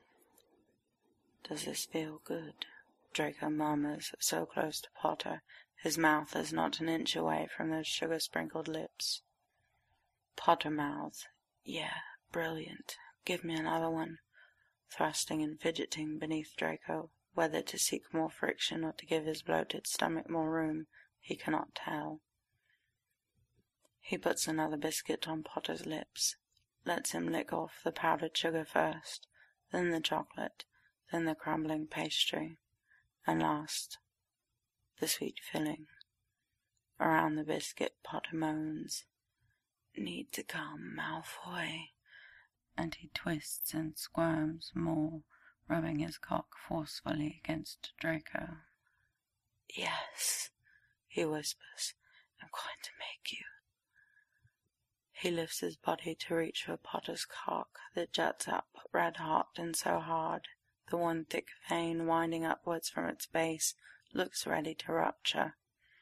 "Does this feel good?" Draco murmurs, so close to Potter, his mouth is not an inch away from those sugar-sprinkled lips. Potter mouths, "Yeah, brilliant. Give me another one," thrusting and fidgeting beneath Draco. Whether to seek more friction or to give his bloated stomach more room, he cannot tell. He puts another biscuit on Potter's lips. lets him lick off the powdered sugar first, then the chocolate, then the crumbling pastry, and last, the sweet filling. Around the biscuit, Potter moans, "Need to come, Malfoy," and he twists and squirms more, rubbing his cock forcefully against Draco. "Yes," he whispers, "I'm going to make you." He lifts his body to reach for Potter's cock that juts up red-hot and so hard, the one thick vein winding upwards from its base looks ready to rupture.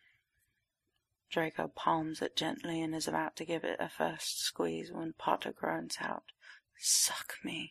Draco palms it gently and is about to give it a first squeeze when Potter groans out, "Suck me."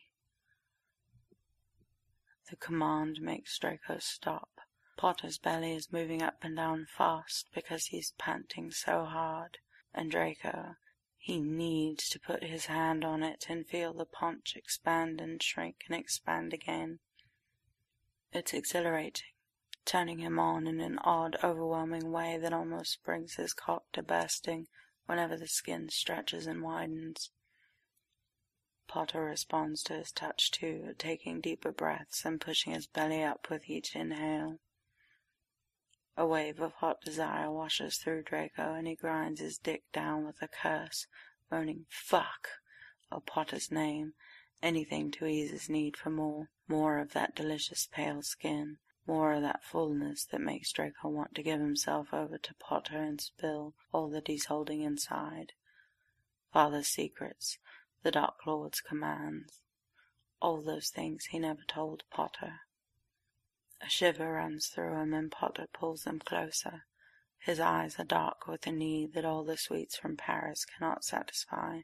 The command makes Draco stop. Potter's belly is moving up and down fast because he's panting so hard, and Draco, he needs to put his hand on it and feel the paunch expand and shrink and expand again. It's exhilarating, turning him on in an odd, overwhelming way that almost brings his cock to bursting whenever the skin stretches and widens. Potter responds to his touch too, taking deeper breaths and pushing his belly up with each inhale. A wave of hot desire washes through Draco, and he grinds his dick down with a curse, moaning "fuck" or Potter's name, anything to ease his need for more, more of that delicious pale skin, more of that fullness that makes Draco want to give himself over to Potter and spill all that he's holding inside. Father's secrets, the Dark Lord's commands, all those things he never told Potter. A shiver runs through him and Potter pulls him closer. His eyes are dark with a need that all the sweets from Paris cannot satisfy.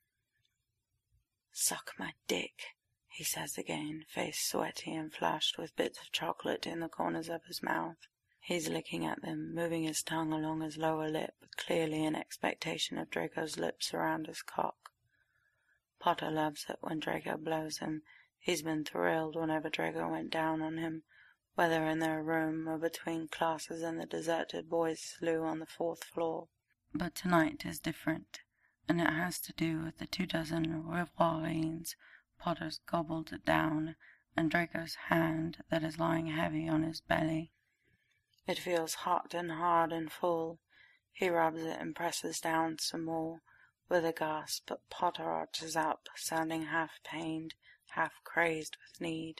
"Suck my dick," he says again, face sweaty and flushed with bits of chocolate in the corners of his mouth. He's licking at them, moving his tongue along his lower lip, clearly in expectation of Draco's lips around his cock. Potter loves it when Draco blows him. He's been thrilled whenever Draco went down on him, whether in their room or between classes in the deserted boys' slough on the fourth floor. But tonight is different, and it has to do with the two dozen revoirines Potter's gobbled down, and Draco's hand that is lying heavy on his belly. It feels hot and hard and full. He rubs it and presses down some more, with a gasp, but Potter arches up, sounding half pained, half crazed with need.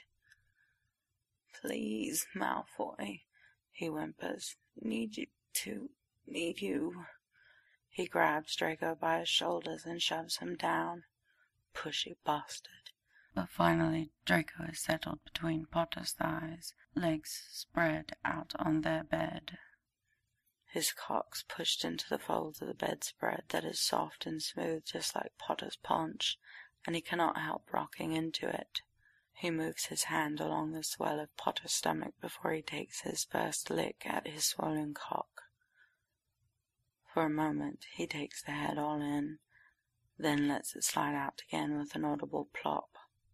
"Please, Malfoy," he whimpers. "Need you to, need you." He grabs Draco by his shoulders and shoves him down. Pushy bastard. But finally Draco is settled between Potter's thighs, legs spread out on their bed. His cock's pushed into the folds of the bedspread that is soft and smooth just like Potter's paunch, and he cannot help rocking into it. He moves his hand along the swell of Potter's stomach before he takes his first lick at his swollen cock. For a moment he takes the head all in, then lets it slide out again with an audible plop.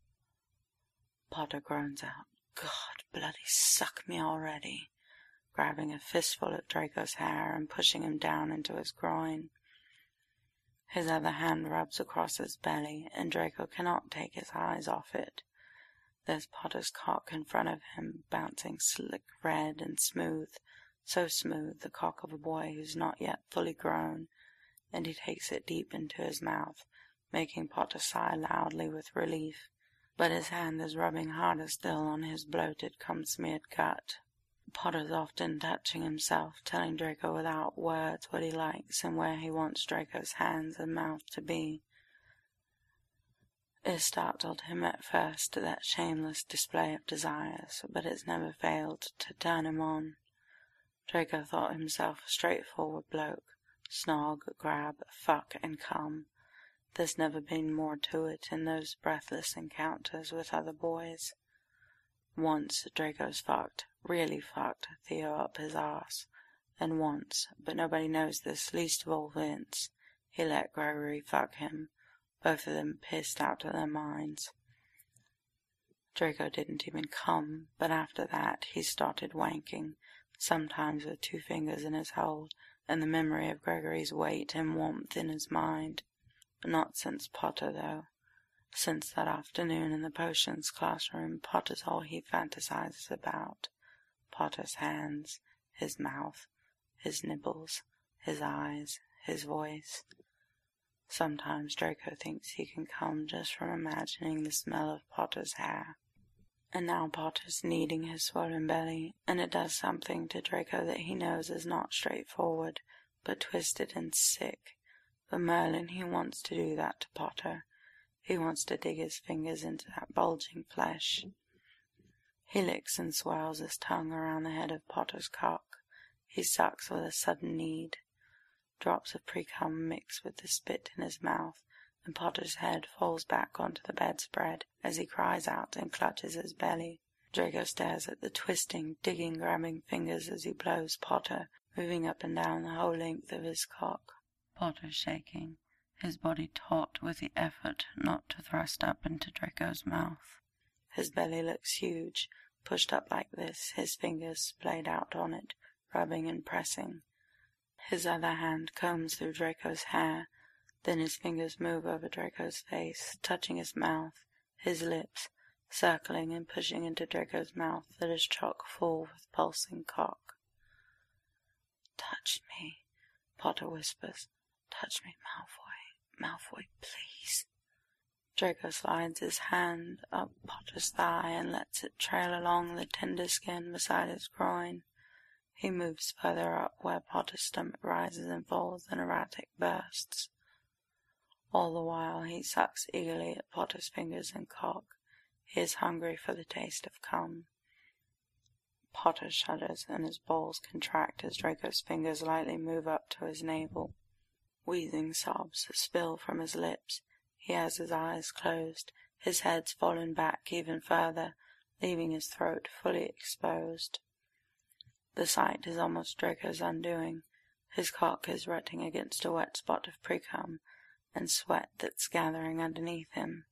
Potter groans out, "God bloody suck me already," grabbing a fistful of Draco's hair and pushing him down into his groin. His other hand rubs across his belly, and Draco cannot take his eyes off it. There's Potter's cock in front of him, bouncing slick red and smooth, so smooth, the cock of a boy who's not yet fully grown, and he takes it deep into his mouth, making Potter sigh loudly with relief, but his hand is rubbing harder still on his bloated, cum-smeared gut. Potter's often touching himself, telling Draco without words what he likes and where he wants Draco's hands and mouth to be. It startled him at first, that shameless display of desires, but it's never failed to turn him on. Draco thought himself a straightforward bloke. Snog, grab, fuck, and come. There's never been more to it in those breathless encounters with other boys. Once Draco's fucked, really fucked, Theo up his arse. And once, but nobody knows this, least of all Vince, he let Gregory fuck him, both of them pissed out of their minds. Draco didn't even come, but after that he started wanking, sometimes with two fingers in his hole, and the memory of Gregory's weight and warmth in his mind. Not since Potter, though. Since that afternoon in the potions classroom, Potter's all he fantasizes about. Potter's hands, his mouth, his nipples, his eyes, his voice. Sometimes Draco thinks he can come just from imagining the smell of Potter's hair. And now Potter's kneading his swollen belly, and it does something to Draco that he knows is not straightforward, but twisted and sick. But Merlin, he wants to do that to Potter. He wants to dig his fingers into that bulging flesh. He licks and swirls his tongue around the head of Potter's cock. He sucks with a sudden need. Drops of pre-cum mix with the spit in his mouth, and Potter's head falls back onto the bedspread as he cries out and clutches his belly. Draco stares at the twisting, digging, grabbing fingers as he blows Potter, moving up and down the whole length of his cock. Potter shaking, his body taut with the effort not to thrust up into Draco's mouth. His belly looks huge, pushed up like this, his fingers splayed out on it, rubbing and pressing. His other hand combs through Draco's hair, then his fingers move over Draco's face, touching his mouth, his lips, circling and pushing into Draco's mouth that is chock full with pulsing cock. "Touch me," Potter whispers. "Touch me, Malfoy. Malfoy, please." Draco slides his hand up Potter's thigh and lets it trail along the tender skin beside his groin. He moves further up where Potter's stomach rises and falls in erratic bursts. All the while he sucks eagerly at Potter's fingers and cock. He is hungry for the taste of cum. Potter shudders and his balls contract as Draco's fingers lightly move up to his navel. Wheezing sobs spill from his lips. He has his eyes closed, his head's fallen back even further, leaving his throat fully exposed. The sight is almost Draco's undoing. His cock is rutting against a wet spot of precum, and sweat that's gathering underneath him.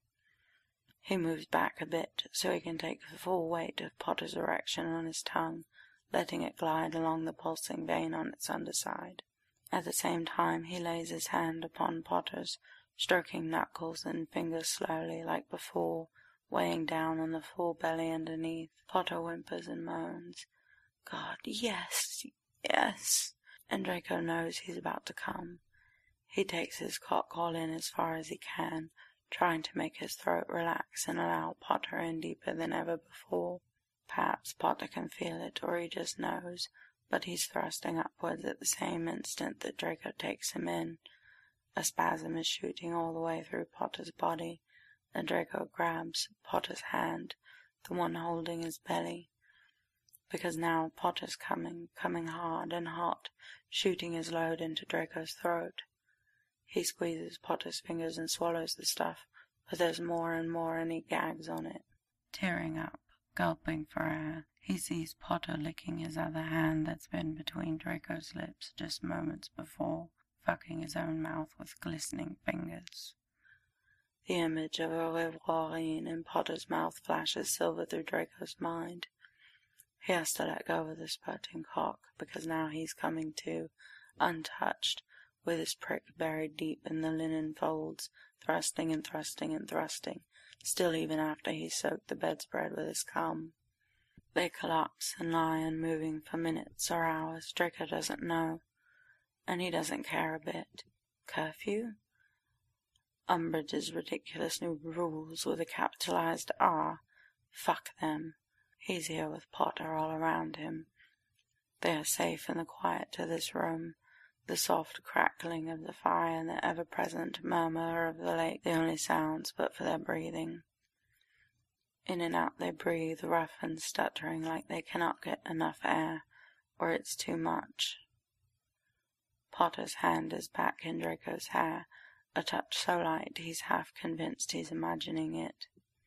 He moves back a bit so he can take the full weight of Potter's erection on his tongue, letting it glide along the pulsing vein on its underside. At the same time he lays his hand upon Potter's, stroking knuckles and fingers slowly like before, weighing down on the full belly underneath. Potter whimpers and moans. "God, yes, yes." And Draco knows he's about to come. He takes his cock all in as far as he can, trying to make his throat relax and allow Potter in deeper than ever before. Perhaps Potter can feel it, or he just knows, but he's thrusting upwards at the same instant that Draco takes him in. A spasm is shooting all the way through Potter's body, and Draco grabs Potter's hand, the one holding his belly. Because now Potter's coming, coming hard and hot, shooting his load into Draco's throat. He squeezes Potter's fingers and swallows the stuff, but there's more and more and he gags on it. Tearing up, gulping for air, he sees Potter licking his other hand that's been between Draco's lips just moments before, fucking his own mouth with glistening fingers. The image of a revoirine in Potter's mouth flashes silver through Draco's mind. He has to let go of the spurting cock, because now he's coming to, untouched, with his prick buried deep in the linen folds, thrusting and thrusting and thrusting, still even after he's soaked the bedspread with his cum. They collapse and lie unmoving for minutes or hours. Draco doesn't know, and he doesn't care a bit. Curfew? Umbridge's ridiculous new rules with a capitalized R. Fuck them. He's here with Potter all around him. They are safe in the quiet of this room, the soft crackling of the fire and the ever-present murmur of the lake, the only sounds but for their breathing. In and out they breathe, rough and stuttering like they cannot get enough air, or it's too much. Potter's hand is back in Draco's hair, a touch so light he's half convinced he's imagining it.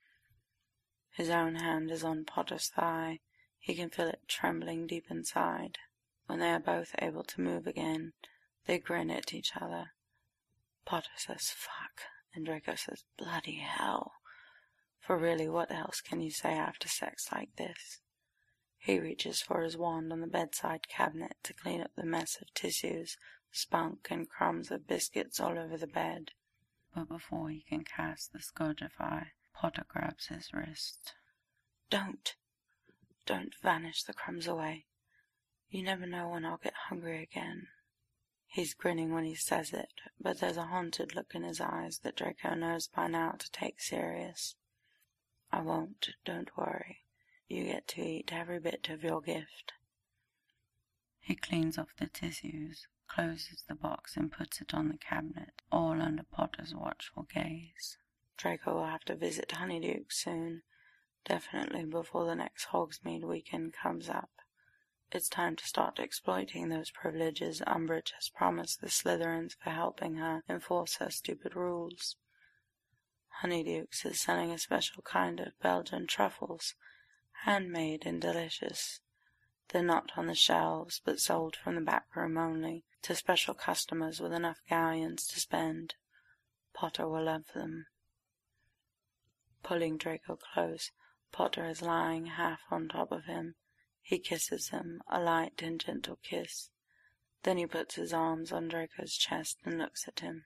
His own hand is on Potter's thigh. He can feel it trembling deep inside. When they are both able to move again, they grin at each other. Potter says, "Fuck," and Draco says, "Bloody hell." For really, what else can you say after sex like this? He reaches for his wand on the bedside cabinet to clean up the mess of tissues, spunk, and crumbs of biscuits all over the bed. but before he can cast the Scourgify, Potter grabs his wrist. Don't! Don't vanish the crumbs away. You never know when I'll get hungry again. He's grinning when he says it, but there's a haunted look in his eyes that Draco knows by now to take serious. I won't, don't worry. You get to eat every bit of your gift. He cleans off the tissues, closes the box and puts it on the cabinet, all under Potter's watchful gaze. Draco will have to visit Honeyduke soon, definitely before the next Hogsmeade weekend comes up. It's time to start exploiting those privileges Umbridge has promised the Slytherins for helping her enforce her stupid rules. Honeydukes is selling a special kind of Belgian truffles, handmade and delicious. They're not on the shelves, but sold from the back room only, to special customers with enough galleons to spend. Potter will love them. Pulling Draco close, Potter is lying half on top of him. He kisses him, a light and gentle kiss. Then he puts his arms on Draco's chest and looks at him.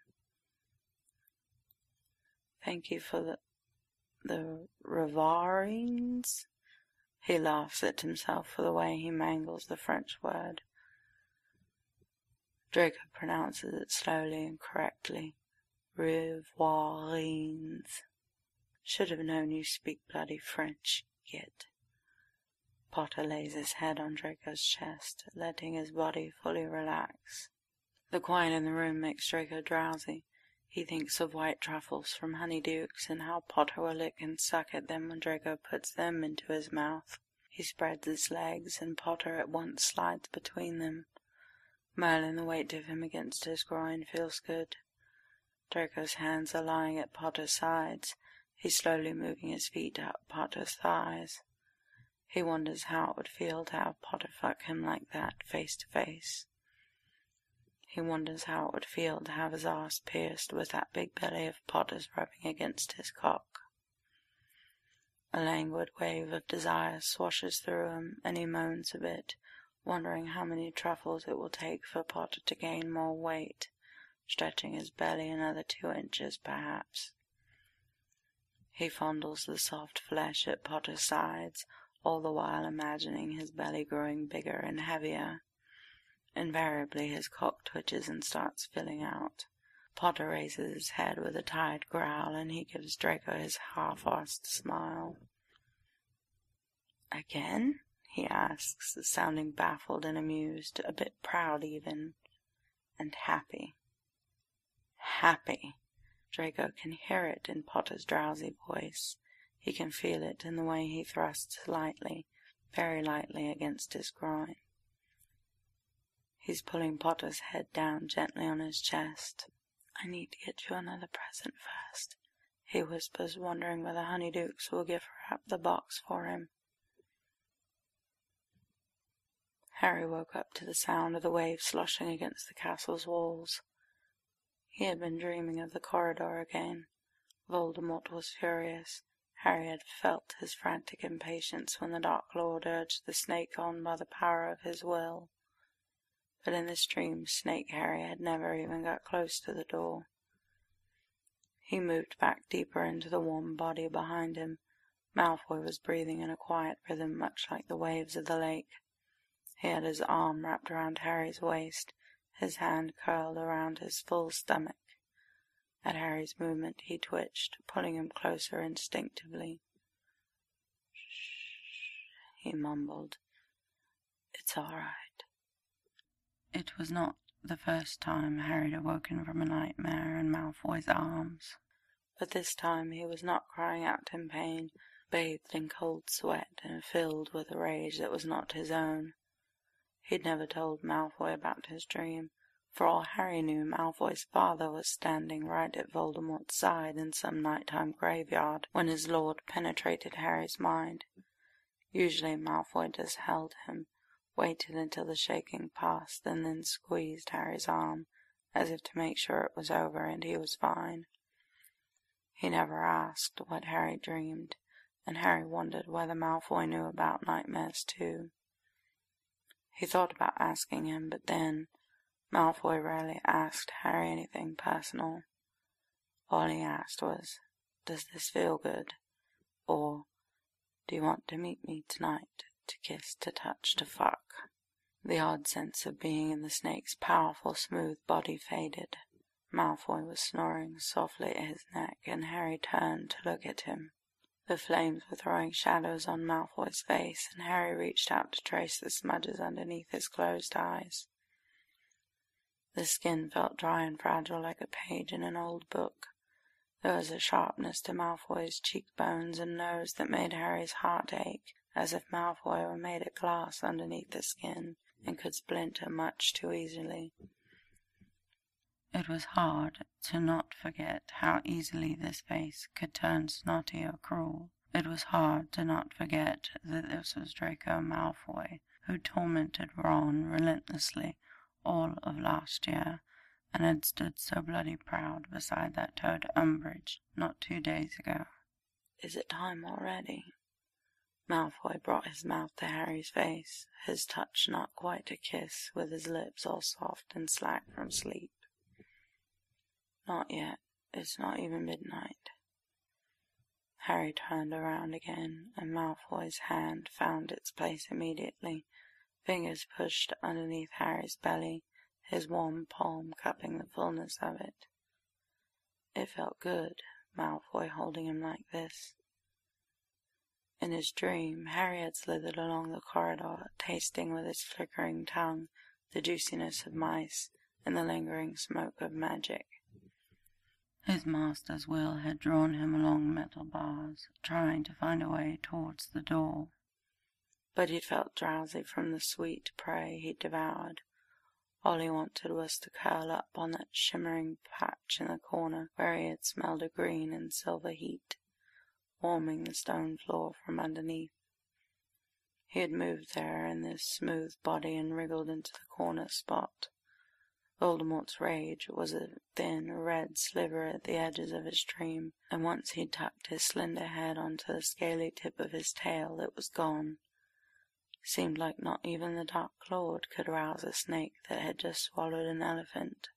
Thank you for the... the Rivarines? He laughs at himself for the way he mangles the French word. Draco pronounces it slowly and correctly. Rivarines. Should have known you speak bloody French, Git. Potter lays his head on Draco's chest, letting his body fully relax. The quiet in the room makes Draco drowsy. He thinks of white truffles from Honeydukes and how Potter will lick and suck at them when Draco puts them into his mouth. He spreads his legs, and Potter at once slides between them. Merlin, the weight of him against his groin, feels good. Draco's hands are lying at Potter's sides. He's slowly moving his feet up Potter's thighs. He wonders how it would feel to have Potter fuck him like that, face to face. He wonders how it would feel to have his arse pierced with that big belly of Potter's rubbing against his cock. A languid wave of desire swashes through him, and he moans a bit, wondering how many truffles it will take for Potter to gain more weight, stretching his belly another two inches perhaps. He fondles the soft flesh at Potter's sides, all the while imagining his belly growing bigger and heavier. Invariably his cock twitches and starts filling out. Potter raises his head with a tired growl, and he gives Draco his half-arsed smile. "Again?" he asks, sounding baffled and amused, a bit proud even, and happy. Happy! Draco can hear it in Potter's drowsy voice. He can feel it in the way he thrusts lightly, very lightly against his groin. He's pulling Potter's head down gently on his chest. "I need to get you another present first," he whispers, wondering whether Honeydukes will give her up the box for him. Harry woke up to the sound of the waves sloshing against the castle's walls. He had been dreaming of the corridor again. Voldemort was furious. Harry had felt his frantic impatience when the Dark Lord urged the snake on by the power of his will. But in this dream, Snake Harry had never even got close to the door. He moved back deeper into the warm body behind him. Malfoy was breathing in a quiet rhythm, much like the waves of the lake. He had his arm wrapped around Harry's waist, his hand curled around his full stomach. At Harry's movement he twitched, pulling him closer instinctively. "Shh," he mumbled. "It's all right." It was not the first time Harry had awoken from a nightmare in Malfoy's arms, but this time he was not crying out in pain, bathed in cold sweat and filled with a rage that was not his own. He'd never told Malfoy about his dream. For all Harry knew, Malfoy's father was standing right at Voldemort's side in some nighttime graveyard when his lord penetrated Harry's mind. Usually Malfoy just held him, waited until the shaking passed, and then squeezed Harry's arm, as if to make sure it was over and he was fine. He never asked what Harry dreamed, and Harry wondered whether Malfoy knew about nightmares too. He thought about asking him, but then Malfoy rarely asked Harry anything personal. All he asked was, "Does this feel good?" Or, "Do you want to meet me tonight, to kiss, to touch, to fuck?" The odd sense of being in the snake's powerful, smooth body faded. Malfoy was snoring softly at his neck, and Harry turned to look at him. The flames were throwing shadows on Malfoy's face, and Harry reached out to trace the smudges underneath his closed eyes. The skin felt dry and fragile like a page in an old book. There was a sharpness to Malfoy's cheekbones and nose that made Harry's heart ache, as if Malfoy were made of glass underneath the skin and could splinter much too easily. It was hard to not forget how easily this face could turn snotty or cruel. It was hard to not forget that this was Draco Malfoy, who tormented Ron relentlessly all of last year, and had stood so bloody proud beside that toad Umbridge not two days ago. "Is it time already?" Malfoy brought his mouth to Harry's face, his touch not quite a kiss, with his lips all soft and slack from sleep. "Not yet. It's not even midnight." Harry turned around again, and Malfoy's hand found its place immediately, fingers pushed underneath Harry's belly, his warm palm cupping the fullness of it. It felt good, Malfoy holding him like this. In his dream, Harry had slithered along the corridor, tasting with his flickering tongue the juiciness of mice and the lingering smoke of magic. His master's will had drawn him along metal bars, trying to find a way towards the door. But he'd felt drowsy from the sweet prey he'd devoured. All he wanted was to curl up on that shimmering patch in the corner where he had smelled a green and silver heat, warming the stone floor from underneath. He had moved there in this smooth body and wriggled into the corner spot. Voldemort's rage was a thin, red sliver at the edges of his dream, and once he tucked his slender head onto the scaly tip of his tail, it was gone. Seemed like not even the Dark Lord could rouse a snake that had just swallowed an elephant.